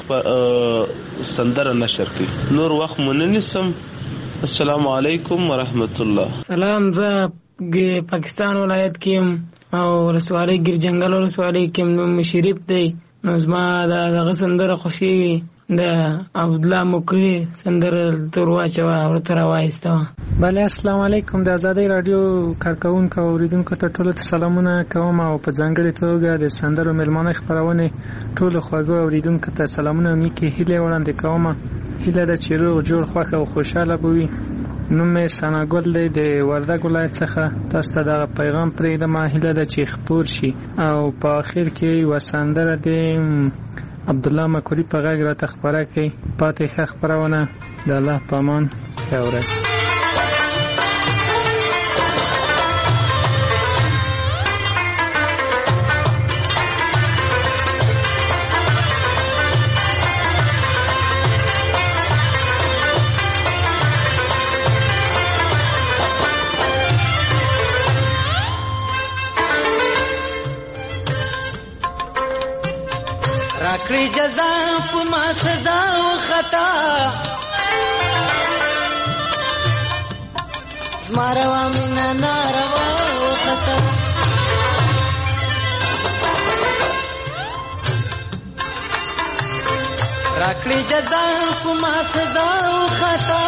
سندره نشر کړي. نور وخت مو نه نیسم. السلام علیکم ورحمت الله. سلام. زه پاکستان ولایت کې یم او ولسوالۍ ګیرجنګل ولسوالۍ کې نوم شریف دی. نو زما دغه سندره خوښېږي. د عبدالله مکري سندره تور واچوه ورته راوایسته. بله السلام علیکم. د ازادۍ راډیو کارکوونکو او اورېدونکو ته ټولو ته سلامونه کوم او په ځانګړې توګه د سندرو مېلمانه خپرونې ټولو خوږو اورېدونکو ته سلامونه او نیکې هیلې وړاندې کوم. هیله ده چې روغ جوړ خوښ او خوشحاله به وي. نوم مې ثناګل دی د وردګ ولایت څخه. تاسو ته دغه پیغام پرېږدم. هیله ده چې خپور شي او په آخر کې یوه سندره د عبدالله مکري په غږ راته خپره کړئ. پاتې ښه خپرونه. د الله په امان. ښه ورځ. راکړي جزا په ما سزا او خطا ماروا مینا ناروا وخطا راکړي جزا په ما سزا وخطا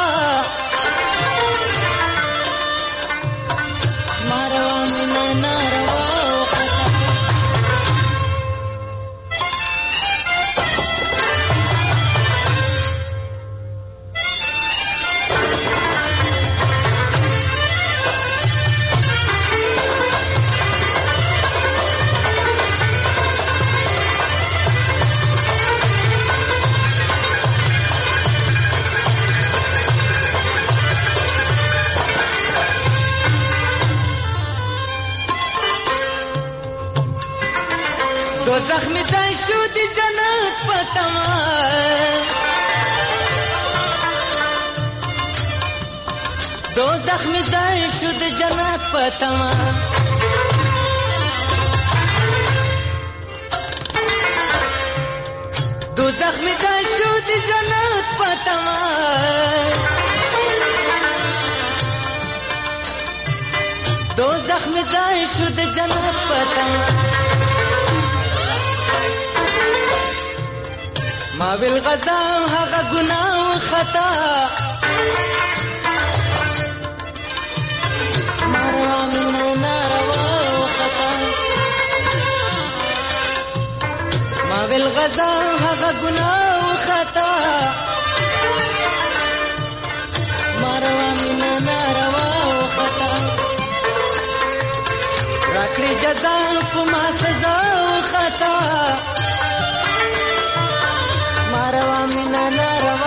ماروا مینا ناروا دوزخ می ځای شو د جنت په تمه دوزخ می ځای شو د جنت په تمه دوزخ می ځای شو د جنت په تمه دوزخ می ځای شو د جنت په تمه ما بالغذا هغه ګناه او خطا ماروا مینا ناروا او خطا ما بالغذا هغه ګناه او خطا ماروا مینا ناروا او خطا راکړي جزا په ما سزا او خطا ماروا مینا ناروا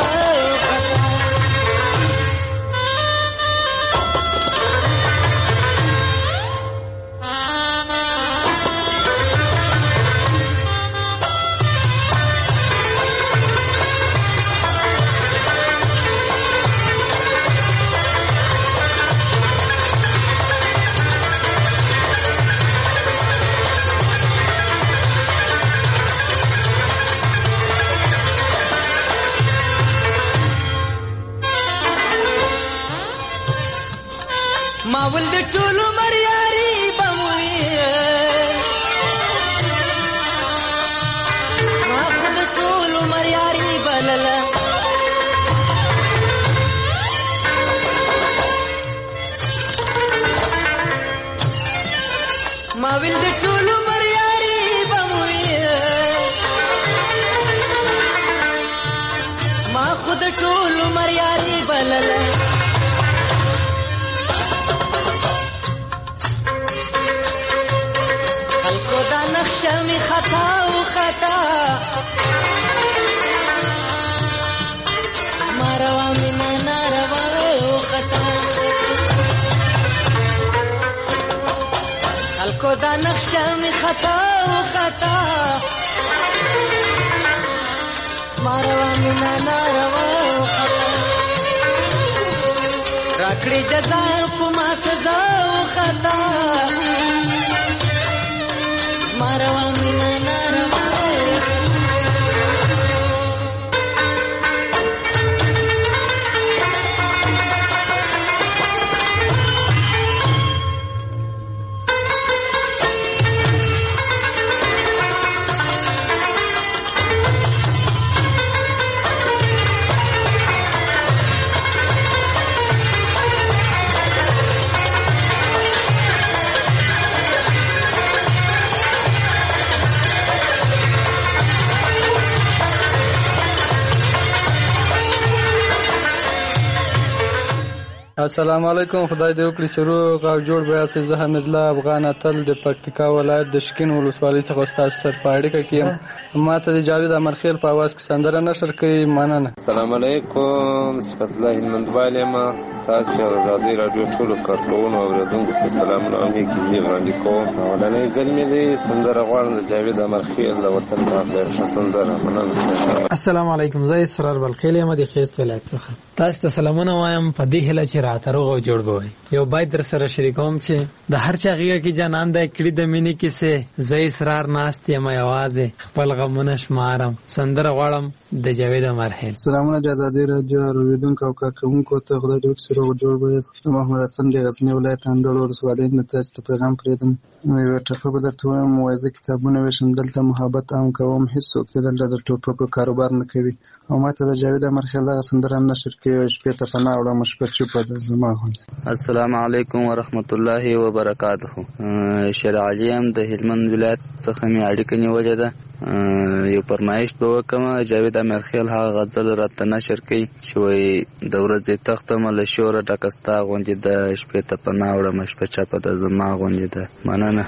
ماول د ټولو مریاري بموي ما خود ټولو مریاري بلله ماول د ټولو مریاري بموي ما خود ټولو مریاري بلله شمی خطا و خطا ماروا مینا ناروا و خطا خلکو دا نقشه می خطا و خطا ماروا مینا ناروا و خطا راکړي جزا په ما سزا و خطا ماروا مینا ناروا السلام علیکم. خدای دې وکړي چې روغ او جوړ به یاست. زه حمید الله افغان اتل د پکتیکا ولایت د شکین ولسوالۍ څخه ستاسو سره په اړیکه کې یم. ما ته د جاوید امرخیل په اواز کې سندره نشر کوي. مننه. السلام علیکم. صفت الله هلمندوال یم. تاسو د ازادۍ راډیو ټولو کارکوونکو او اوریدونکو ته سلامونه او نیکې هیلې وړاندې کوم. اولنۍ ځل مې دی سندره غواړم د جاوید امرخیل د وطن پاک ډېره ښه سندره. مننه. السلام علیکم. زه اسرار بلخیل یم د خوست ولایت څخه. تاسو ته سلامونه وایم په دې هیله چې راته روغ او جوړ بوي. یو باید در سره شریکوم چې د هر چا غیږه کې جانان دی کړي د مینې کیسې، زه اسرار ناست یم یوازې خپل غمونه شمارم، سندره غواړم د جاوید مرحل. سلامونه د ازادۍ راډیو اورېدونکو او کارکوونکو ته، خدای دې وکړي روغ جوړ بوي. محمد حسن د غزني ولایت اندړ ولسوالۍ نه تاسو ته پیغام پرېږدم. یوه ټپه به درته وایم، وایي زه کتابونه ویشم، دلته محبت عام کوم، هېڅوک چې دلته د ټوپکو کاروبار نه کوي. او ما ته د جاوید مرحل دغه سندره نشر کې شپې ته پناه وړم، شپه چوپه ده زما غوندې. السلام علیکم ورحمت الله وبرکاته. شیر علي یم د هلمند ولایت څخه مې اړیکه نیولې ده. یو فرمایش به وکړم، جاوید مرحل هغه غزل راته نشر کوي چې وایي د ورځې تختمه له شوره ډکه ستا غوندې ده، شپې ته پناه وړم، شپه چپه ده زما غوندې ده. مننه.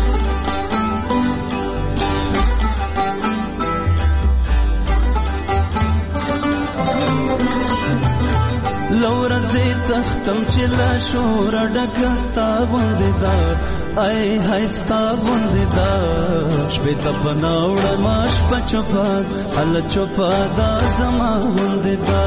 لورځې تختم چې لا شوره ډکه ستا غوندې ده، ای های ستا غوندې ده، شپې ته پناه وړم شپه چوپه هله چوپه ده زما غوندې ده.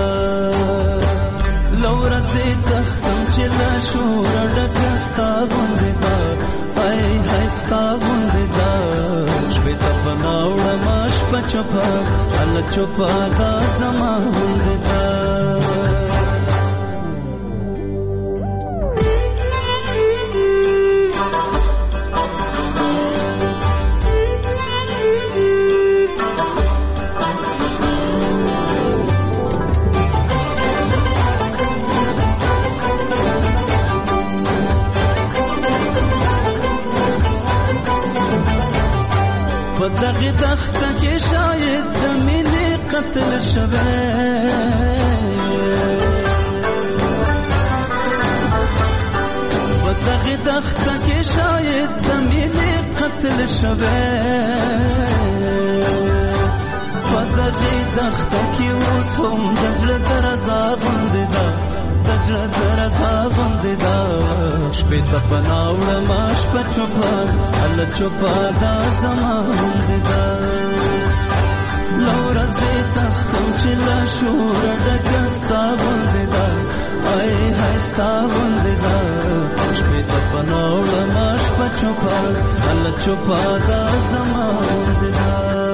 لورځې تختم چې لا شوره ډکه ستا غوندې ده، ای های ستا غوندې ده، شپې ته پناه وړم شپه چوپه هله چوپه ده زما غوندې ده. دغه دخته کې شاید د مینې قتل شوی، په دغه دخته کې شاید د مینې قتل شوی، په دغه دخته کې اوس هم د زړه درزا غوندې ده، د زړه درزا غوندې ده، شپې ته پناه وړم شپه چوپه هله چوپه ده زما غوندې ده. لورځې تختم چې لا شوره ډکه ستا غوندې ده، ای های ستا غوندې ده، شپې ته پناه وړم شپه چوپه هله چوپه ده زما غوندې ده.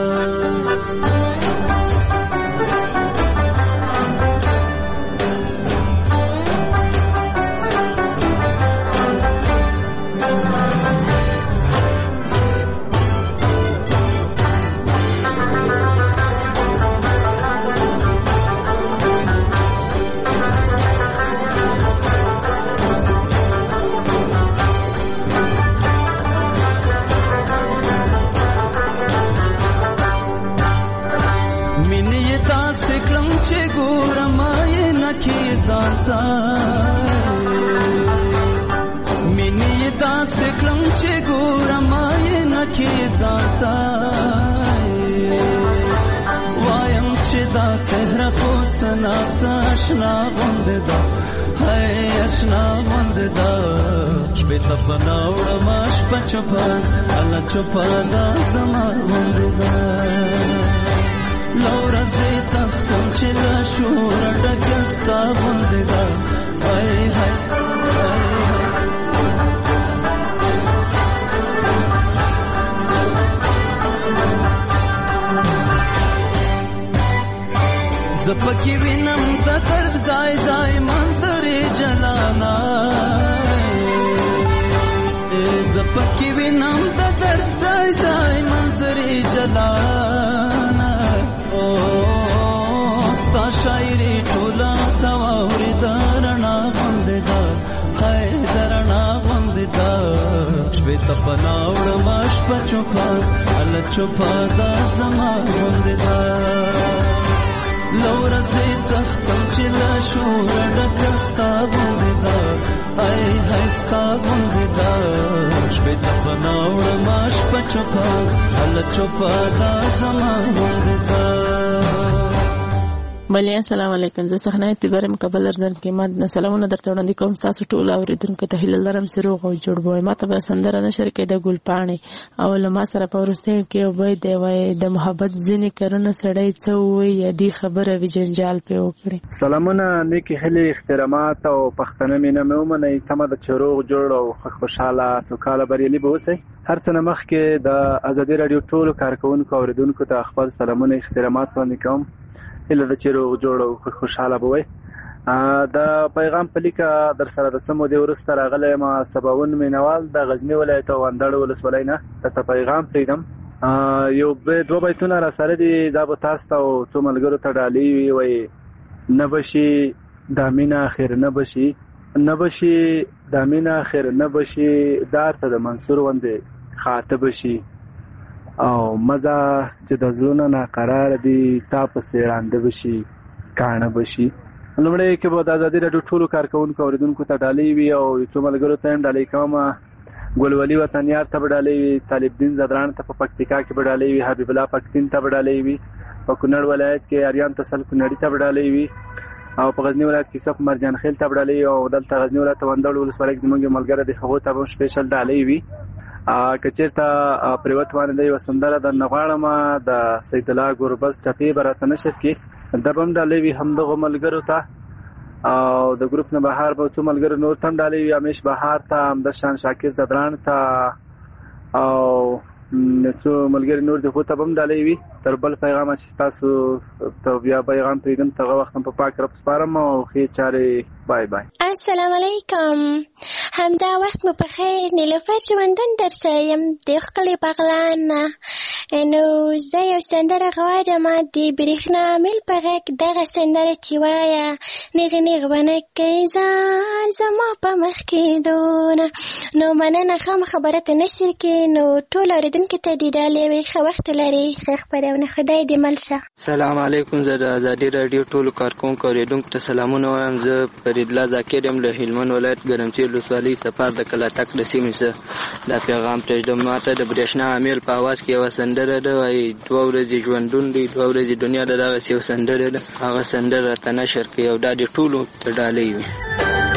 مینې داسې کړم چې ګورم آینه کې ځانته، وایم چې دا څهره خو څه ناڅه اشنا غوندې ده، هی اشنا غوندې ده، شپې ته پناه وړم شپه چوپه هله چوپه ده زما غوندې ده. لورځې تختم چې لا شوره ډکه ستا غوندې ده، ای های زه پکې وینم د درد ځای ځای منظرې جلانا، زه پکې وینم د درد ځای ځای منظرې جلانا، ستا شاعري ټوله ته واورېده رڼا غوندې ده، هی د رڼا غوندې ده، شپې ته پناه وړم شپه چوپه هله چوپه ده زما غوندې ده. لورځې تختم چې لا شوره ډکه ستا غوندې ده، ای های ستا غوندې ده، شپې ته پناه وړم شپه چوپه هله چوپه ده زما غوندې ده. بلې السلام علیکم. زه صحنه تیبر مقبل ارزن کې ما سلامونه درته وړاندې کوم. تاسو ټول اوریدونکو ته هیله لرم چې روغ او جوړ وئ. ما ته به سندره نشر کې د ګل پاڼې او له ما سره په وروستیو کې وای دی وای د محبت ځینې کارونه سړی څه وایي یا دې خبره وي جنجال پې وکړي. سلامونه، نیکې هیلې، احترامات او پښتنه مینه مې ومنئ. تمه ده چې روغ جوړ او خوشحاله سوکاله بریالي به اوسئ. هر څه نه مخکې د ازادي راډیو ټولو کارکوونکو اوریدونکو ته خپل سلامونه احترامات وړاندې کوم. هیله ده چې روغ جوړ او خوشحاله به وئ. د پیغام په لیکه در سره د څه مودې وروسته راغلی یم. سباوون مینوال د غزني ولایت او اندړ ولسوالۍ نه درته پیغام پرېږدم. یو دوه بیتونه را سره دي، دا به تاسو ته او څو ملګرو ته ډالۍ وي. وایي نه بشي دا مینه خیر نه بشي، نه بشي دا مینه خیر نه بشي، دار ته د منصور غوندې خاطه بشي او مزه چې د زړونو ناقراره دي تا پسې ړانده بشي کاڼه بشي. لومړی کې به د ازادي راډیو ټولو کارکوونکو اوریدونکو ته ډالۍ وي او څو ملګرو ته هم ډالۍ کوم. ګلولي وطنیار ته به ډالۍ وي، طالب دین زدران ته په پکتیکا کې به ډالۍ وي، حبیب الله پکتین ته به ډالۍ وي، په کونړ ولایت کې اریان تسل کونړي ته به ډالۍ وي او په غزني ولایت کې صف مرجان خیل ته به ډالۍ وي او دلته غزني ولایت اندړ ولسوالۍ کې زموږ ملګری دی هغو ته به هم سپیشل ډالۍ وي. که چېرته پریوت باندې دی یوه سندره درنه غواړم د سیدالله ګوربز ټپې به راته نشر کړي، دا به هم ډالۍ وي همدغو ملګرو ته او د ګروپ نه بهار به څو ملګرو نور ته هم ډالۍ وي، امیش بهار ته، همدشان شاکر زدران ته او څو ملګري نور د خو ته به هم ډالۍ وي. تر بل پیغامه چې ستاسو ته بیا پیغام پرېږدم ته هغه وخت هم په پاک رب سپارم او ښې چارې. بای بای. السلام علیکم. همدا وخت مو په خیر. نیلوفر ژوندون در سره یم د ښکلې بغلان نه. نو زه یو سندره غواړم د برېښنا میل په غږ دغه سندره چې وایه نیغ نیغ ونه کوي ځان زما په مخ کې دونه. نو مننه ښه خبره ته نشر کې. نو ټول اورېدونکي ته دې ډالۍ وي. ښه وخت لرئ. ښه خپرونه. خدای دې مل شه. سلام علیکم. زه د ازادي راډیو ټولو کارکوونکو اورېدونکو ته سلامونه وایم. زه فریدالله ذاکر یم له هلمند ولایت ګرمسیر ولسوالۍ سفر د کلاتک د سیمې څخه. دا پیغام پرېږدم. ماته د برېښنا امیل په اواز کې یوه سندره ده، وایي دوه ورځې ژوندون دی دوه ورځې دنیا ده. دغسې یو سندره ده، هغه سندره راته نشر کړي او دا دې ټولو ته ډالۍ وي.